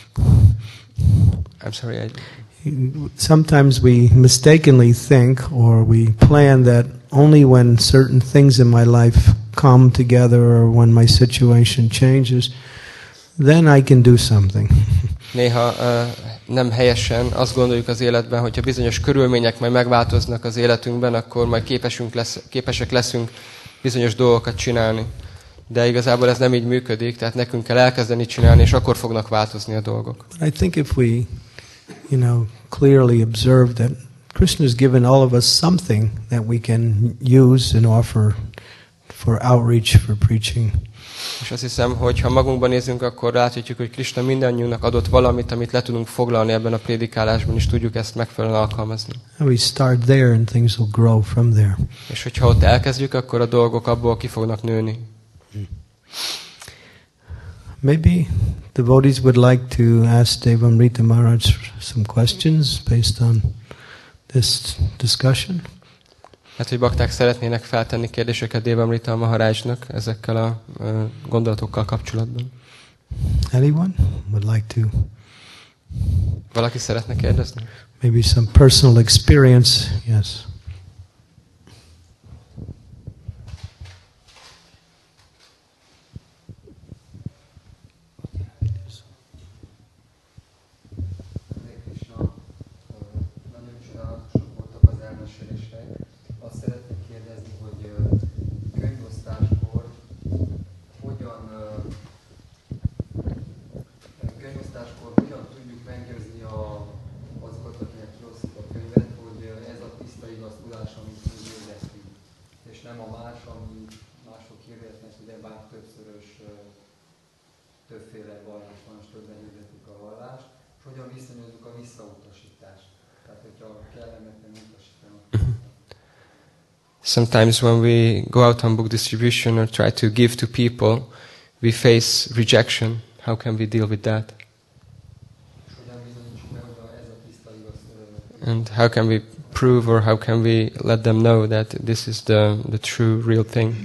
I'm sorry. Sometimes we mistakenly think, or we plan that only when certain things in my life come together, or when my situation changes, then I can do something. néha nem helyesen azt gondoljuk az életben, hogyha bizonyos körülmények majd megváltoznak az életünkben, akkor majd képesek leszünk bizonyos dolgokat csinálni. De igazából ez nem így működik, tehát nekünk kell elkezdeni csinálni, és akkor fognak változni a dolgok. I think if we, clearly observe that Krishna has given all of us something that we can use and offer for outreach, for preaching. És azt hiszem, hogy ha magunkban nézünk, akkor láthatjuk, hogy Krishna mindannyiunknak adott valamit, amit le tudunk foglalni ebben a prédikálásban, és tudjuk ezt megfelelően alkalmazni. And we start there and things will grow from there. És hogyha ott elkezdjük, akkor a dolgok abból ki fognak nőni. Maybe devotees would like to ask Devamrita Maharaj some questions based on this discussion. Hát, hogy bakták szeretnének feltenni kérdéseket Devamrita Maharajnak ezekkel a gondolatokkal kapcsolatban. Anyone would like to? Valaki szeretne kérdezni? Maybe some personal experience, yes. Sometimes when we go out on book distribution or try to give to people, we face rejection. How can we deal with that? And how can we prove or how can we let them know that this is the true, real thing?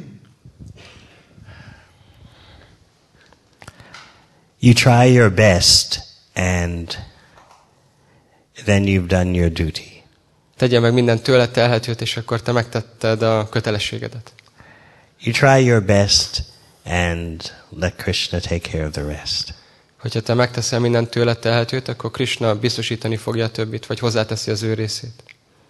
You try your best and then you've done your duty. Tegye meg minden tőled telhetőt, és akkor te megtetted a kötelességedet. You try your best and let Krishna take care of the rest. Hogyha te megteszel minden tőled telhetőt, akkor Krishna biztosítani fogja a többit, vagy hozzáteszi az ő részét.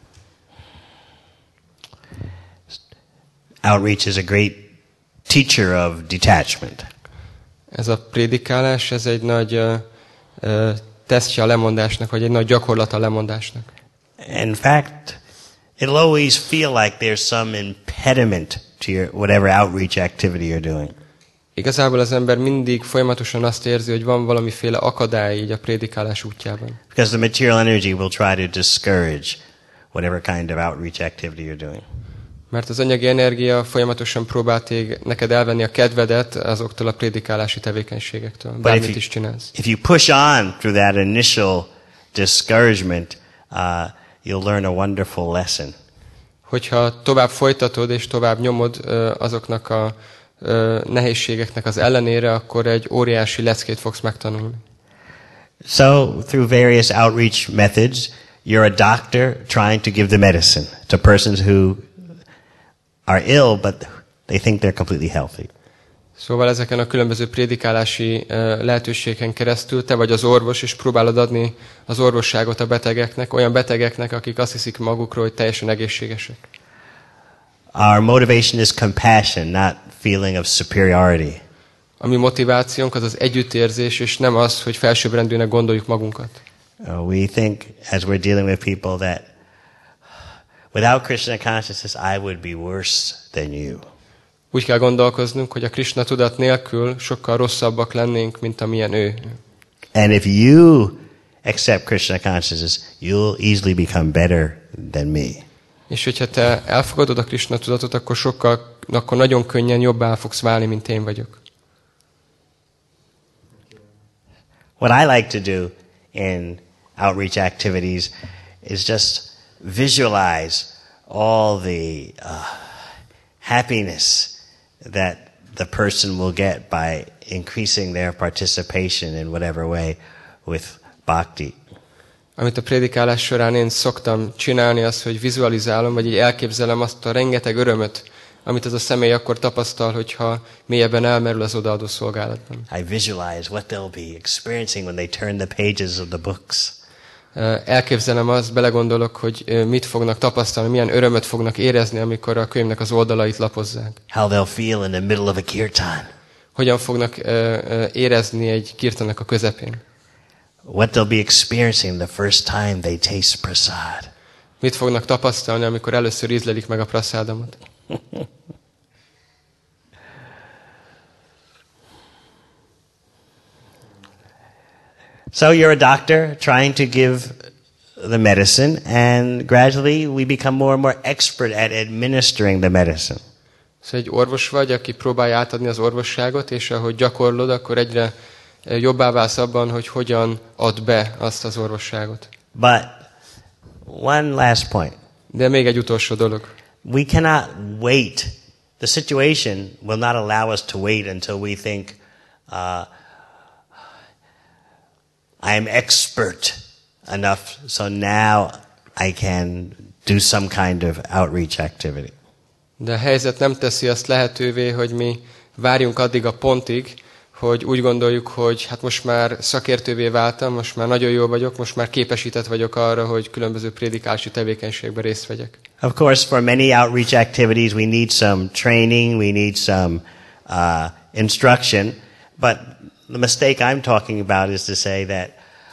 Outreach is a great teacher of detachment. Ez a prédikálás, ez egy nagy tesztje a lemondásnak, vagy egy nagy gyakorlat a lemondásnak. In fact, it'll always feel like there's some impediment to your whatever outreach activity you're doing. Igazából az ember mindig folyamatosan azt érzi, hogy van valamiféle akadály így a prédikálás útjában. Because the material energy will try to discourage whatever kind of outreach activity you're doing. Mert az anyagi energia folyamatosan próbál neked elvenni a kedvedet azoktól a prédikálási tevékenységektől, bármit is csinálsz. If you push on through that initial discouragement, you'll learn a wonderful lesson. Hogyha tovább folytatod és tovább nyomod azoknak a nehézségeknek az ellenére, akkor egy óriási leckét fogsz megtanulni. So, through various outreach methods, you're a doctor trying to give the medicine to persons who are ill, but they think they're completely healthy. Szóval ezeken a különböző prédikálási lehetőségeken keresztül te vagy az orvos, és próbálod adni az orvosságot a betegeknek, olyan betegeknek, akik azt hiszik magukról, hogy teljesen egészségesek. Our motivation is compassion, not feeling of superiority. A mi motivációnk az az együttérzés, és nem az, hogy felsőbbrendűnek gondoljuk magunkat. We think, as we're dealing with people, that without Krishna consciousness, I would be worse than you. Úgy kell gondolkoznunk, hogy a Krishna tudat nélkül sokkal rosszabbak lennénk, mint amilyen ő. And if you accept Krishna consciousness, you'll easily become better than me. És hogyha te elfogadod a Krishna tudatot, akkor nagyon könnyen jobbá fogsz válni, mint én vagyok. What I like to do in outreach activities is just visualize all the happiness that the person will get by increasing their participation in whatever way with bhakti. Amit a prédikálás során én szoktam csinálni, az, hogy vizualizálom, vagy így elképzelem azt a rengeteg örömöt, amit az a személy akkor tapasztal, hogyha mélyebben elmerül az odaadó szolgálatban. I visualize what they'll be experiencing when they turn the pages of the books. Elképzelem azt, belegondolok, hogy mit fognak tapasztalni, milyen örömöt fognak érezni, amikor a könyvnek az oldalait lapozzák. How they'll feel in the middle of a kirtan. Hogyan fognak érezni egy kirtannak a közepén. What they'll be experiencing the first time they taste prasad. Mit fognak tapasztalni, amikor először ízlelik meg a praszádamat. So you're a doctor trying to give the medicine, and gradually we become more and more expert at administering the medicine. Szóval egy orvos vagy, aki próbálja átadni az orvosságot, és ahogy gyakorlod, akkor egyre jobbá válsz abban, hogy hogyan ad be azt az orvosságot. But one last point. De még egy utolsó dolog. We cannot wait. The situation will not allow us to wait until we think, I am expert enough, so now I can do some kind of outreach activity. De a helyzet nem teszi azt lehetővé, hogy mi várjunk addig a pontig, hogy úgy gondoljuk, hogy hát most már szakértővé váltam, most már nagyon jó vagyok, most már képesített vagyok arra, hogy különböző prédikálási tevékenységben részt vegyek. Of course, for many outreach activities, we need some training, we need some instruction, but the mistake I'm talking about is to say that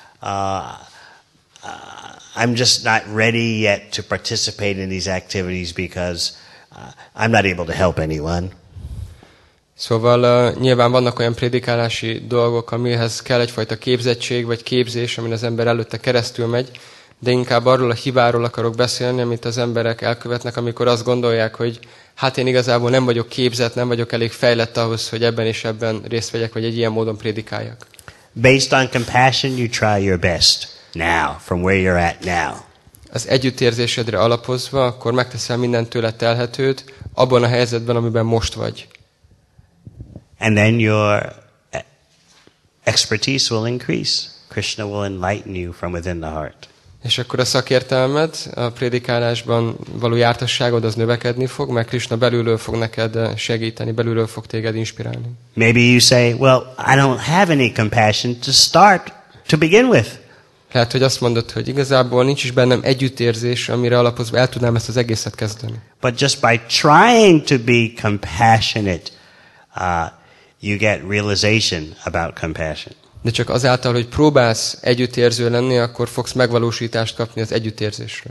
I'm just not ready yet to participate in these activities because I'm not able to help anyone. Szóval nyilván vannak olyan prédikálási dolgok, amihez kell egyfajta képzettség vagy képzés, amin az ember előtte keresztül megy, de inkább arról a hibáról akarok beszélni, amit az emberek elkövetnek, amikor azt gondolják, hogy hát én igazából nem vagyok képzett, nem vagyok elég fejlett ahhoz, hogy ebben és ebben részt vegyek, vagy egy ilyen módon prédikáljak. Based on compassion, you try your best now, from where you're at now. Az együttérzésedre alapozva, akkor megteszel mindent tőle telhetőt, abban a helyzetben, amiben most vagy. And then your expertise will increase. Krishna will enlighten you from within the heart. És akkor a szakértelmed, a prédikálásban való jártasságod az növekedni fog, mert Krishna belülről fog neked segíteni, belülről fog téged inspirálni. Maybe you say, well, I don't have any compassion to start, to begin with. Lehet, hogy azt mondod, hogy igazából nincs is bennem együttérzés, amire alapozva el tudnám ezt az egészet kezdeni. But just by trying to be compassionate, you get realization about compassion. De csak azáltal, hogy próbálsz együttérző lenni, akkor fogsz megvalósítást kapni az együttérzésről.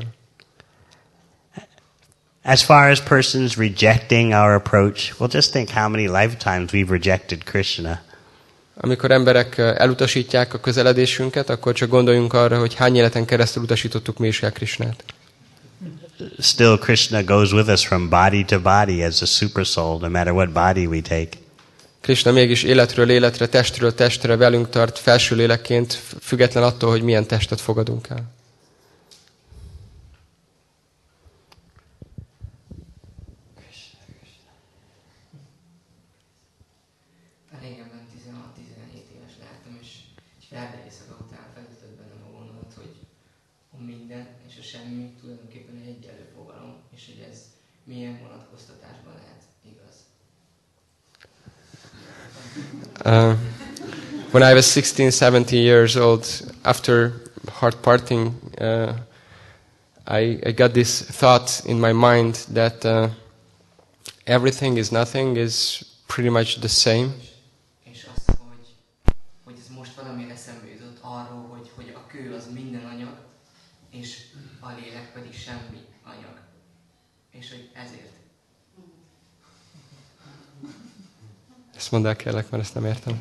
As far as persons rejecting our approach, well, just think how many lifetimes we've rejected Krishna. Amikor emberek elutasítják a közeledésünket, akkor csak gondoljunk arra, hogy hány életen keresztül utasítottuk mi is el Krishnát. Still, Krishna goes with us from body to body as a super soul, no matter what body we take. Krishna mégis életről életre, testről testre velünk tart, felső lélekként, független attól, hogy milyen testet fogadunk el. Régebben 16-17 éves lehettem, és egy ferde éjszaka után felütött bennem a gondolat, hogy a minden és a semmi tulajdonképpen egy egyenlő fogalom, és hogy ez milyen vonatkoztatásban lehet igaz. When I was 16-17 years old, after hard partying, I got this thought in my mind that everything is nothing is pretty much the same. És az, hogy ez most valami eszembe jutott arról, hogy a kő az minden anyag, és a lélek pedig semmi anyag. És hogy ezért. Ezt mondd el, kérlek, mert ezt nem értem.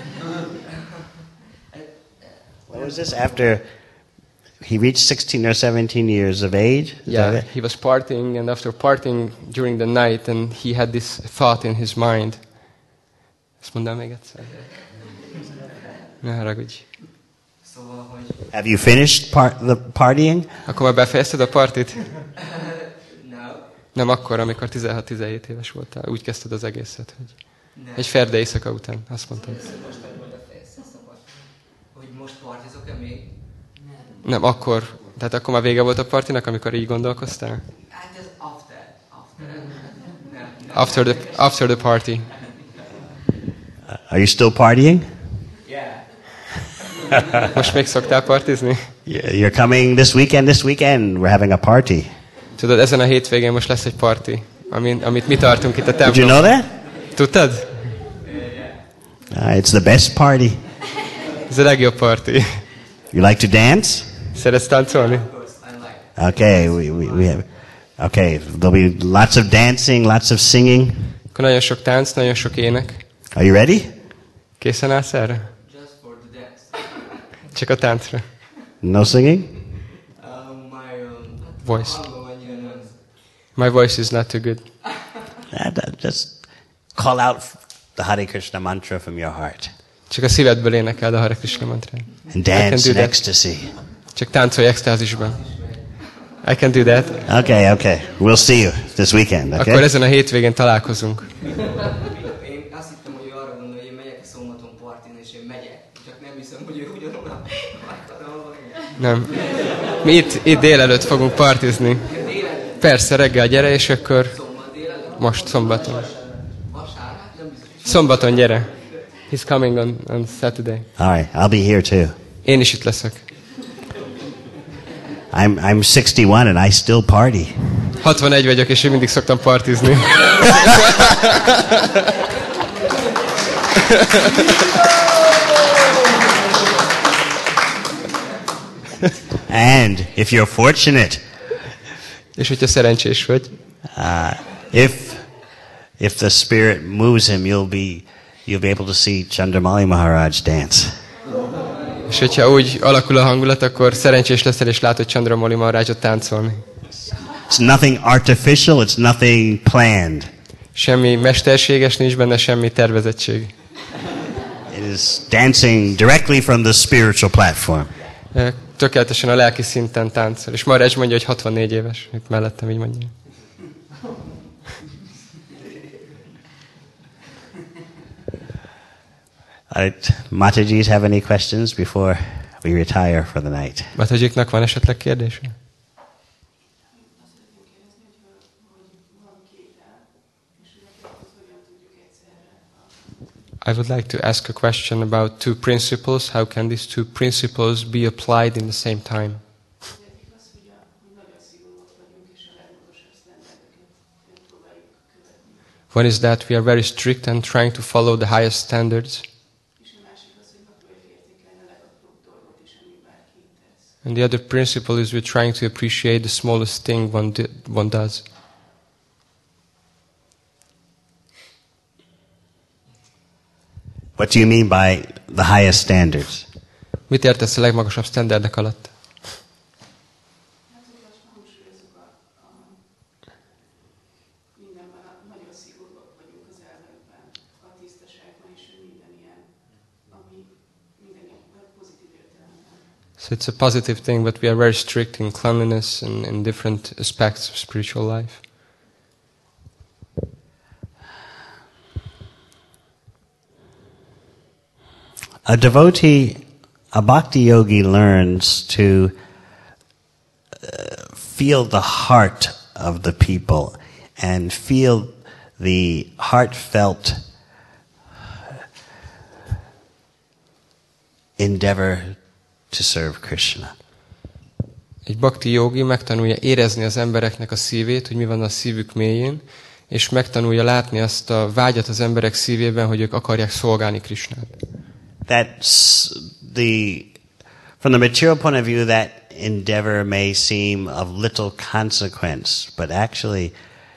What was this? After he reached 16 or 17 years of age? Is Yeah, that it? he was partying, and after partying during the night, and he had this thought in his mind. Ezt mondd el még egyszer. Ne haragudj. Szóval, hogy Have you finished the partying? Akkor már befejezted a partit? no, Nem akkor, amikor 16-17 éves voltál. Úgy kezdted az egészet, hogy nem. egy ferde éjszaka után. Azt mondtad. Most meg volt a fejsz, hogy most partizok-e még? Nem, akkor. Tehát akkor már vége volt a partinak, amikor így gondolkoztál? Hát ez after. Nem. After the party. Are you still partying? Most még szoktál partizni? You're coming this weekend. We're having a party. Tudod, ezen a hétvégén most lesz egy party, amit mi tartunk itt a templomban. Did you know that? Tudtad? It's the best party. Ez a legjobb party. You like to dance? Szeretsz táncolni? Okay, we have. Okay, there'll be lots of dancing, lots of singing. Akkor nagyon sok tánc, nagyon sok ének. Are you ready? Készen állsz erre? Just for the dance. Csak a táncra. No singing? My Voice. hangom annyira nem. My voice is not too good. Just call out the Hare Krishna mantra from your heart. Csak a szívedből énekeld a Hare Krishna mantrát. And dance in ecstasy. Csak táncolj extázisban. I can do that. Okay. We'll see you this weekend, okay? Akkor ezen a hétvégén találkozunk. Én azt hittem, hogy ő arra gondol, hogy én megyek a szombaton partin, és én megyek. Csak nem hiszem, hogy ő ugyanolyan Nem. Mi itt délelőtt fogunk partizni. Persze, reggel gyere, és akkor most szombaton. Szombaton gyere. He's coming on Saturday. All right, I'll be here too. Én is itt leszek. I'm 61 and I still party. 61 vagyok, és én mindig szoktam partizni. And if you're fortunate, És hogyha szerencsés vagy, if the spirit moves him, you'll be able to see Chandramali Maharaj dance. és hogyha úgy alakul a hangulat, akkor szerencsés leszel, és látod Chandramali Maharajot táncolni. It's nothing artificial, it's nothing planned. Semmi mesterséges nincs benne, semmi tervezettség. It is dancing directly from the spiritual platform. Tökéletesen a lelki szinten táncol. És Maharaj mondja, hogy 64 éves. Itt mellettem így mondja. Matajis have any questions before we retire for the night? Matajiknak van esetleg kérdése? I would like to ask a question about two principles. How can these two principles be applied in the same time? One is that we are very strict and trying to follow the highest standards. And the other principle is we're trying to appreciate the smallest thing one does. What do you mean by the highest standards? Mit értesz a legmagasabb standardek alatt? So it's a positive thing, but we are very strict in cleanliness and in different aspects of spiritual life. A devotee, a bhakti yogi learns to feel the heart of the people and feel the heartfelt endeavor to serve Krishna. Egy bhakti jogi megtanulja érezni az embereknek a szívét, hogy mi van a szívük mélyén, és megtanulja látni azt a vágyat az emberek szívében, hogy ők akarják szolgálni Krishnát. That's from the material point of view, that endeavor may seem of little consequence, but actually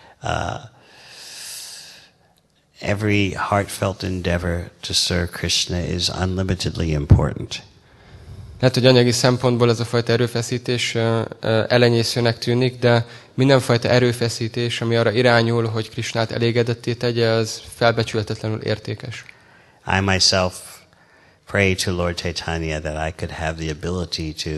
every heartfelt endeavor to serve Krishna is unlimitedly important. Lehet, hogy anyagi szempontból ez a fajta erőfeszítés elenyészőnek tűnik, de mindenfajta erőfeszítés, ami arra irányul, hogy Krishnát elégedetté tegye, az felbecsülhetetlenül értékes. I myself pray to Lord Chaitanya that I could have the ability to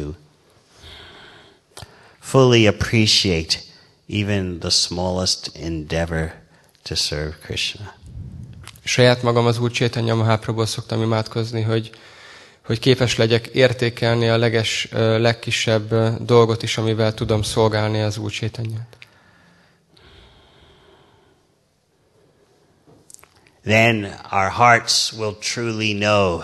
fully appreciate even the smallest endeavor to serve Krishna. Saját magam az Úr Chaitanya Mahaprabhuból szoktam imádkozni, hogy képes legyek értékelni a legkisebb dolgot is, amivel tudom szolgálni az Úr Chaitanyát. then our hearts will truly know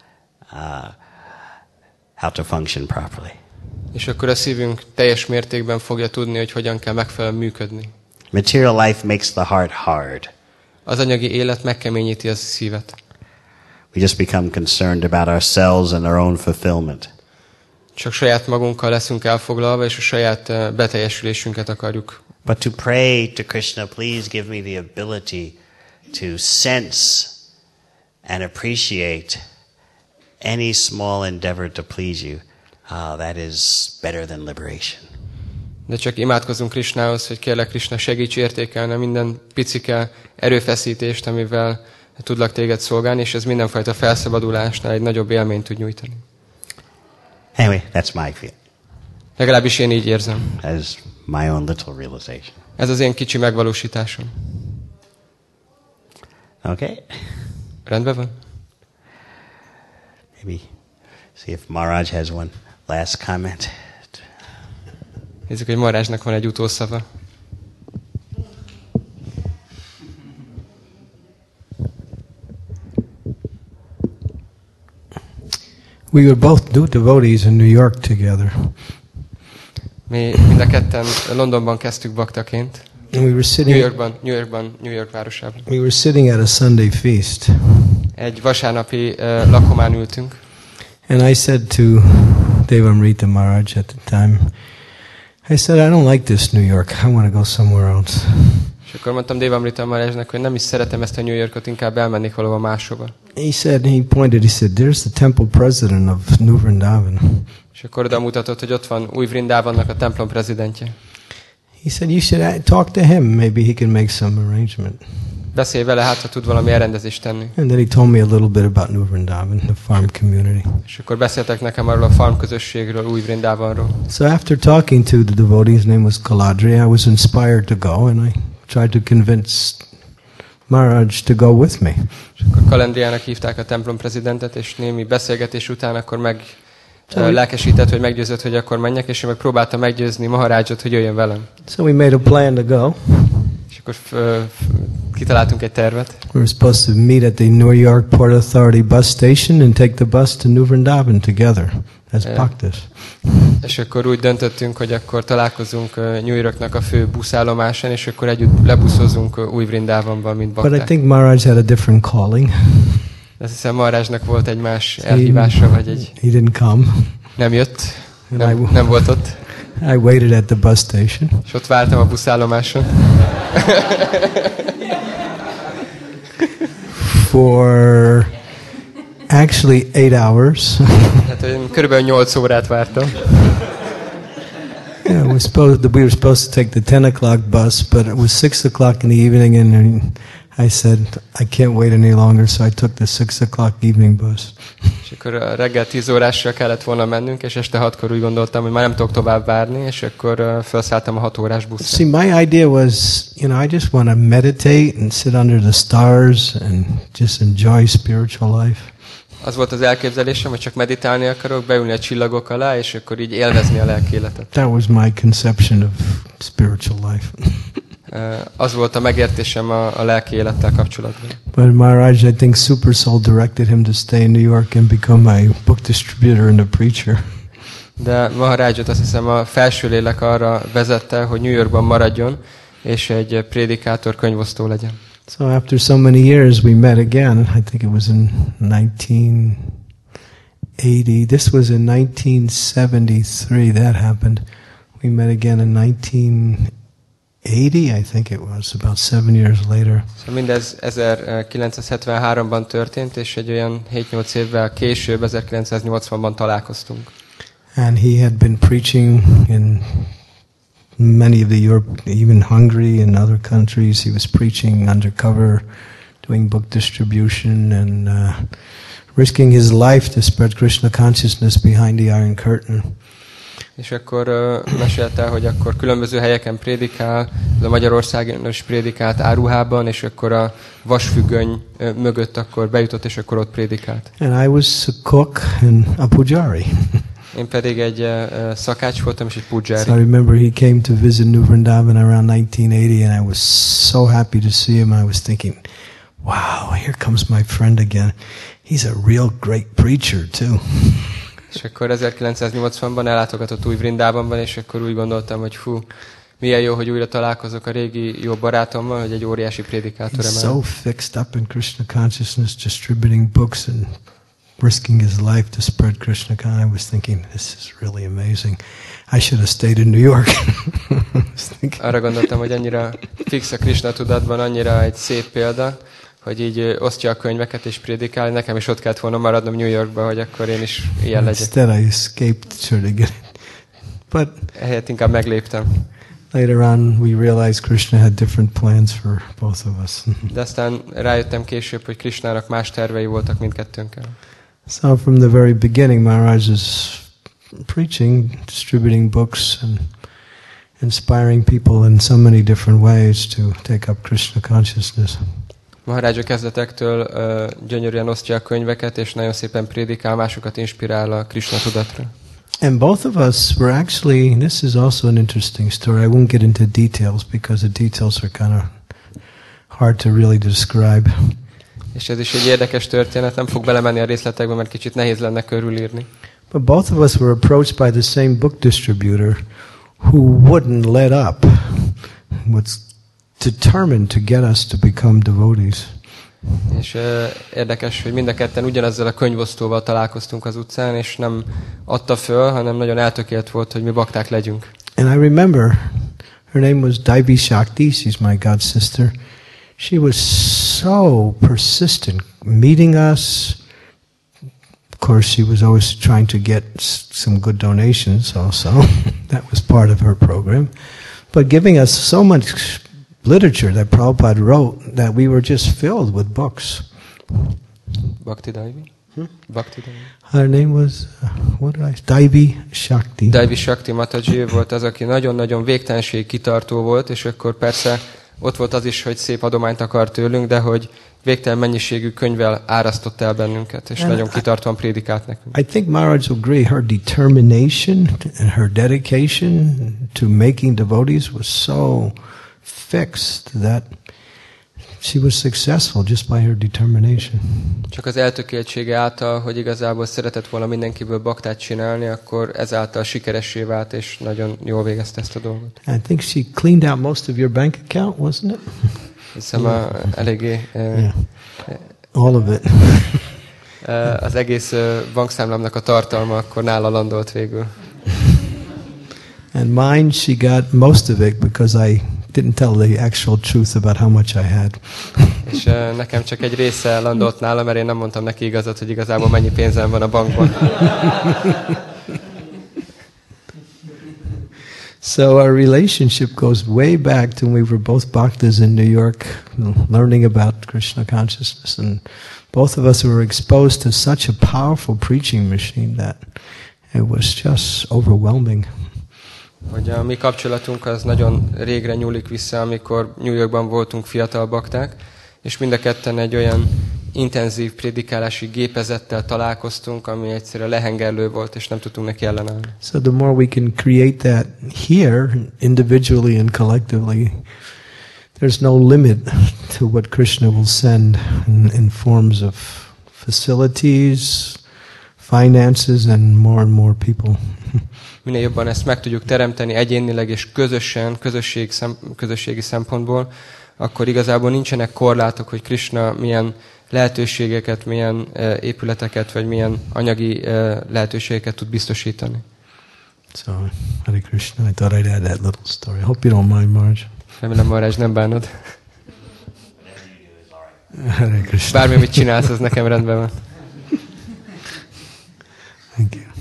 how to function properly. És akkor a szívünk teljes mértékben fogja tudni, hogy hogyan kell megfelelően működni. Material life makes the heart hard. Az anyagi élet megkeményíti a szívet. We just become concerned about ourselves and our own fulfillment. Csak saját magunkkal leszünk elfoglalva, és a saját beteljesülésünket akarjuk. But to pray to Krishna, please give me the ability to sense and appreciate any small endeavor to please you. That is better than liberation. De csak imádkozunk Krishnához, hogy kérlek Krishna, segíts értékelni minden picike erőfeszítést, amivel tudlak téged szolgálni, és ez mindenfajta felszabadulásnál egy nagyobb élményt tud nyújtani. Anyway, that's my feel. Legalábbis én így érzem. As my own little realization. Ez az én kicsi megvalósításom. Okay. Rendben van? Maybe see if Maharaj has one last comment. Nézzük, hogy Maharajnak van egy utószava. We were both devotees in New York together. Mi mind a ketten Londonban kezdtük baktaként. And we were sitting New York városában. We were sitting at a Sunday feast. Egy vasárnapi lakomán ültünk. And I said to Devamrita Maharaj at the time, I said, I don't like this New York. I want to go somewhere else. És akkor mondtam Devamrita Maharajnak, hogy nem is szeretem ezt a New Yorkot, inkább elmennék valahova máshova. He said, he said, there's the temple president of New Vrindavan. És akkor oda mutatott, hogy ott van új Vrindavannak a templom prezidentje. He said, you should talk to him. Maybe he can make some arrangement. Beszélj vele, hát ha tud valami elrendezést tenni. And then he told me a little bit about New Vrindavan, the farm community. És akkor beszéltek nekem arról a farm közösségről, új Vrindavanról. So after talking to the devotee, his name was Kaladri, I was inspired to go, and I tried to convince Maharaj to go with me. És akkor Kalandriának hívták a templom prezidentet, és némi beszélgetés után akkor lelkesített, hogy meggyőzött, hogy akkor menjek, és én meg próbáltam meggyőzni Maharajot, hogy jöjjön velem. So we made a plan to go. És akkor kitaláltunk egy tervet. We were supposed to meet at the New York Port Authority bus station and take the bus to New Vrindavan together as bhaktas. És akkor úgy döntöttünk, hogy akkor találkozunk New Yorknak a fő buszállomásán, és akkor együtt lebuszozunk új Vrindavanban, mint bakták. But I think Maharaj had a different calling. Azt hiszem Maharajnak volt egy más elhívása, vagy egy... He didn't come. Nem jött, nem volt ott. I waited at the bus station. És ott vártam a buszállomáson. For actually 8 hours. Hát körülbelül 8 órát vártam. Yeah, we were supposed to take the 10 o'clock bus, but it was 6 o'clock in the evening, and I said, I can't wait any longer, so I took the 6 o'clock evening bus. És akkor a reggel 10 órásra kellett volna mennünk, és este 6-kor úgy gondoltam, hogy már nem tudok tovább várni, és akkor felszálltam a 6 órás buszra. See, my idea was, I just want to meditate and sit under the stars and just enjoy spiritual life. Az volt az elképzelésem, hogy csak meditálni akarok, beülni a csillagok alá, és akkor így élvezni a lelki életet. That was my conception of spiritual life. Az volt a megértésem a lelki élettel kapcsolatban. But Maharaj, I think Super Soul directed him to stay in New York and become my book distributor and a preacher. De Maharajot azt hiszem a felső lélek arra vezette, hogy New Yorkban maradjon, és egy prédikátor, könyvosztó legyen. So after so many years we met again. I think it was in 1980. This was in 1973 that happened. We met again in 1980, I think it was, about 7 years later. Szóval mindez 1973-ban történt, és egy olyan 7-8 évvel később, 1980-ban találkoztunk. And he had been preaching in many of the Europe, even Hungary and other countries. He was preaching undercover, doing book distribution, and risking his life to spread Krishna consciousness behind the Iron Curtain. És akkor mesélte, hogy akkor különböző helyeken prédikál, a Magyarországon is prédikált áruhában, és akkor a vasfüggöny mögött akkor bejutott, és akkor ott prédikált. And I was a cook and a pujari. Én pedig egy szakács voltam, és egy pujari. So I remember he came to visit New Vrindavan around 1980, and I was so happy to see him. I was thinking, wow, here comes my friend again. He's a real great preacher too. És akkor 1980-ban ellátogatott új Vrindában, és akkor úgy gondoltam, hogy milyen jó, hogy újra találkozok a régi jó barátommal, hogy egy óriási prédikátor He's emel. so fixed up in Krishna consciousness, distributing books and risking his life to spread Krishna consciousness. I was thinking, this is really amazing. I should have stayed in New York. Arra gondoltam, hogy annyira fix a Krishna tudatban, annyira egy szép példa, hogy így osztja a könyveket és prédikál. Nekem is ott kellett volna maradnom New Yorkba, hogy akkor én is ilyen legyek. Instead I escaped sort of get it. But ehelyett inkább megléptem. later on we realized Krishna had different plans for both of us. De aztán rájöttem később, hogy Krishnának más tervei voltak mindkettőnkkel. So from the very beginning Maharaj is preaching, distributing books and inspiring people in so many different ways to take up Krishna consciousness. Maharaj a kezdetektől gyönyörűen osztja a könyveket, és nagyon szépen prédikál, másokat inspirál a Krishna tudatra. And both of us were actually, this is also an interesting story. I won't get into details because the details are kind of hard to really describe. És ez is egy érdekes történet, nem fog belemenni a részletekbe, mert kicsit nehéz lenne körülírni. But both of us were approached by the same book distributor who wouldn't let up, was determined to get us to become devotees. És érdekes, hogy mind a ketten ugyanezzel a könyvosztóval találkoztunk az utcán, és nem adta föl, hanem nagyon eltökélt volt, hogy mi bakták legyünk. And I remember her name was Daivi Shakti, she's my god sister. She was so persistent meeting us. Of course, she was always trying to get some good donations also. That was part of her program. But giving us so much literature that Prabhupada wrote that we were just filled with books. Bhakti Daivi? Bhakti Daivi? Her name was, Daivi Shakti. Daivi Shakti Mataji volt az, aki nagyon-nagyon végtelenség kitartó volt, és akkor persze ott volt az is, hogy szép adományt akar tőlünk, de hogy végtelen mennyiségű könyvvel árasztott el bennünket, és nagyon kitartóan prédikált nekünk. I think Maharaj will agree, her determination and her dedication to making devotees was so fixed that she was successful just by her determination. Csak az eltökéltsége által, hogy igazából szeretett volna mindenkiből baktát csinálni, akkor ezáltal sikeressé vált, és nagyon jól végezte ezt a dolgot. I think she cleaned out most of your bank account, wasn't it? Hiszem eléggé... All of it. Az egész bankszámlámnak a tartalma akkor nála landolt végül. And mine, she got most of it because I didn't tell the actual truth about how much I had. És nekem csak egy része landolt nála, mert én nem mondtam neki igazat, hogy igazából mennyi pénzem van a bankban. So our relationship goes way back to when we were both bhaktas in New York, learning about Krishna consciousness, and both of us were exposed to such a powerful preaching machine that it was just overwhelming. Hogy a mi kapcsolatunk az nagyon régre nyúlik vissza, amikor New Yorkban voltunk fiatal bakták, és mind a ketten egy olyan intenzív prédikálási gépezettel találkoztunk, ami egyszerűen lehengerlő volt, és nem tudtunk neki ellenállni. So the more we can create that here, individually and collectively, there's no limit to what Krishna will send in forms of facilities, finances, and more people. Minél jobban ezt meg tudjuk teremteni egyénileg és közösen, közösségi szempontból, akkor igazából nincsenek korlátok, hogy Krishna milyen lehetőségeket, milyen épületeket, vagy milyen anyagi lehetőségeket tud biztosítani. So, Hare Krishna, I thought I'd add that little story. I hope you don't mind, Marge. Remélem, Maharaj, nem bánod. Hare Krishna. Bármi, mit csinálsz, az nekem rendben van. Thank you.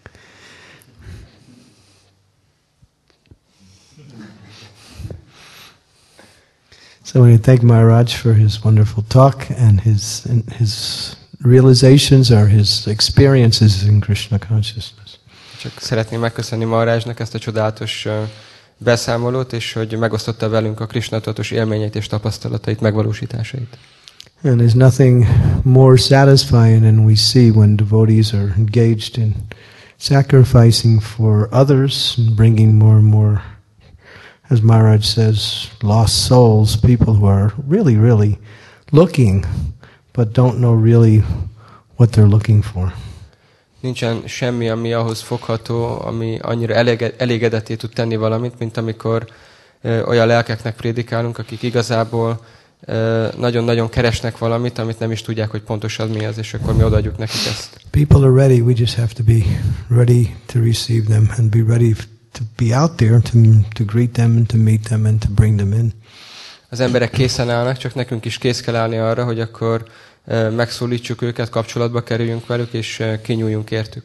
So I want to thank Maharaj for his wonderful talk and his realizations or his experiences in Krishna consciousness. Csak szeretném megköszönni Maharajnak ezt a csodálatos beszámolót, és hogy megosztotta velünk a Krishna tudatos élményeit és tapasztalatait, megvalósításait. And there's nothing more satisfying than we see when devotees are engaged in sacrificing for others and bringing more and more, as Maharaj says, lost souls, people who are really, really looking, but don't know really what they're looking for. Nincsen semmi, ami ahhoz fogható, ami annyira elégedetté tud tenni valamit, mint amikor olyan lelkeknek prédikálunk, akik igazából nagyon-nagyon keresnek valamit, amit nem is tudják, hogy pontosan mi az, és akkor mi odaadjuk nekik ezt. People are ready. We just have to be ready to receive them and be ready to be out there to greet them and to meet them and to bring them in. Az emberek készen állnak, csak nekünk is kész kell állni arra, hogy akkor megszólítsuk őket, kapcsolatba kerüljünk velük, és kinyúljunk értük.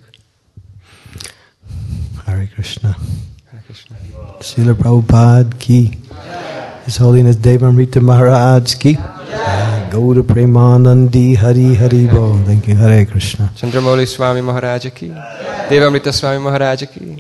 Hare Krishna. Hare Krishna. Srila Prabhupada ki. His Holiness Devamrita Maharaj ki. Gauda Premanandi Hari Hari Bo. Thank you. Hare Krishna. Chandramauli Swami Maharaj ki. Devamrita Swami Maharaj ki.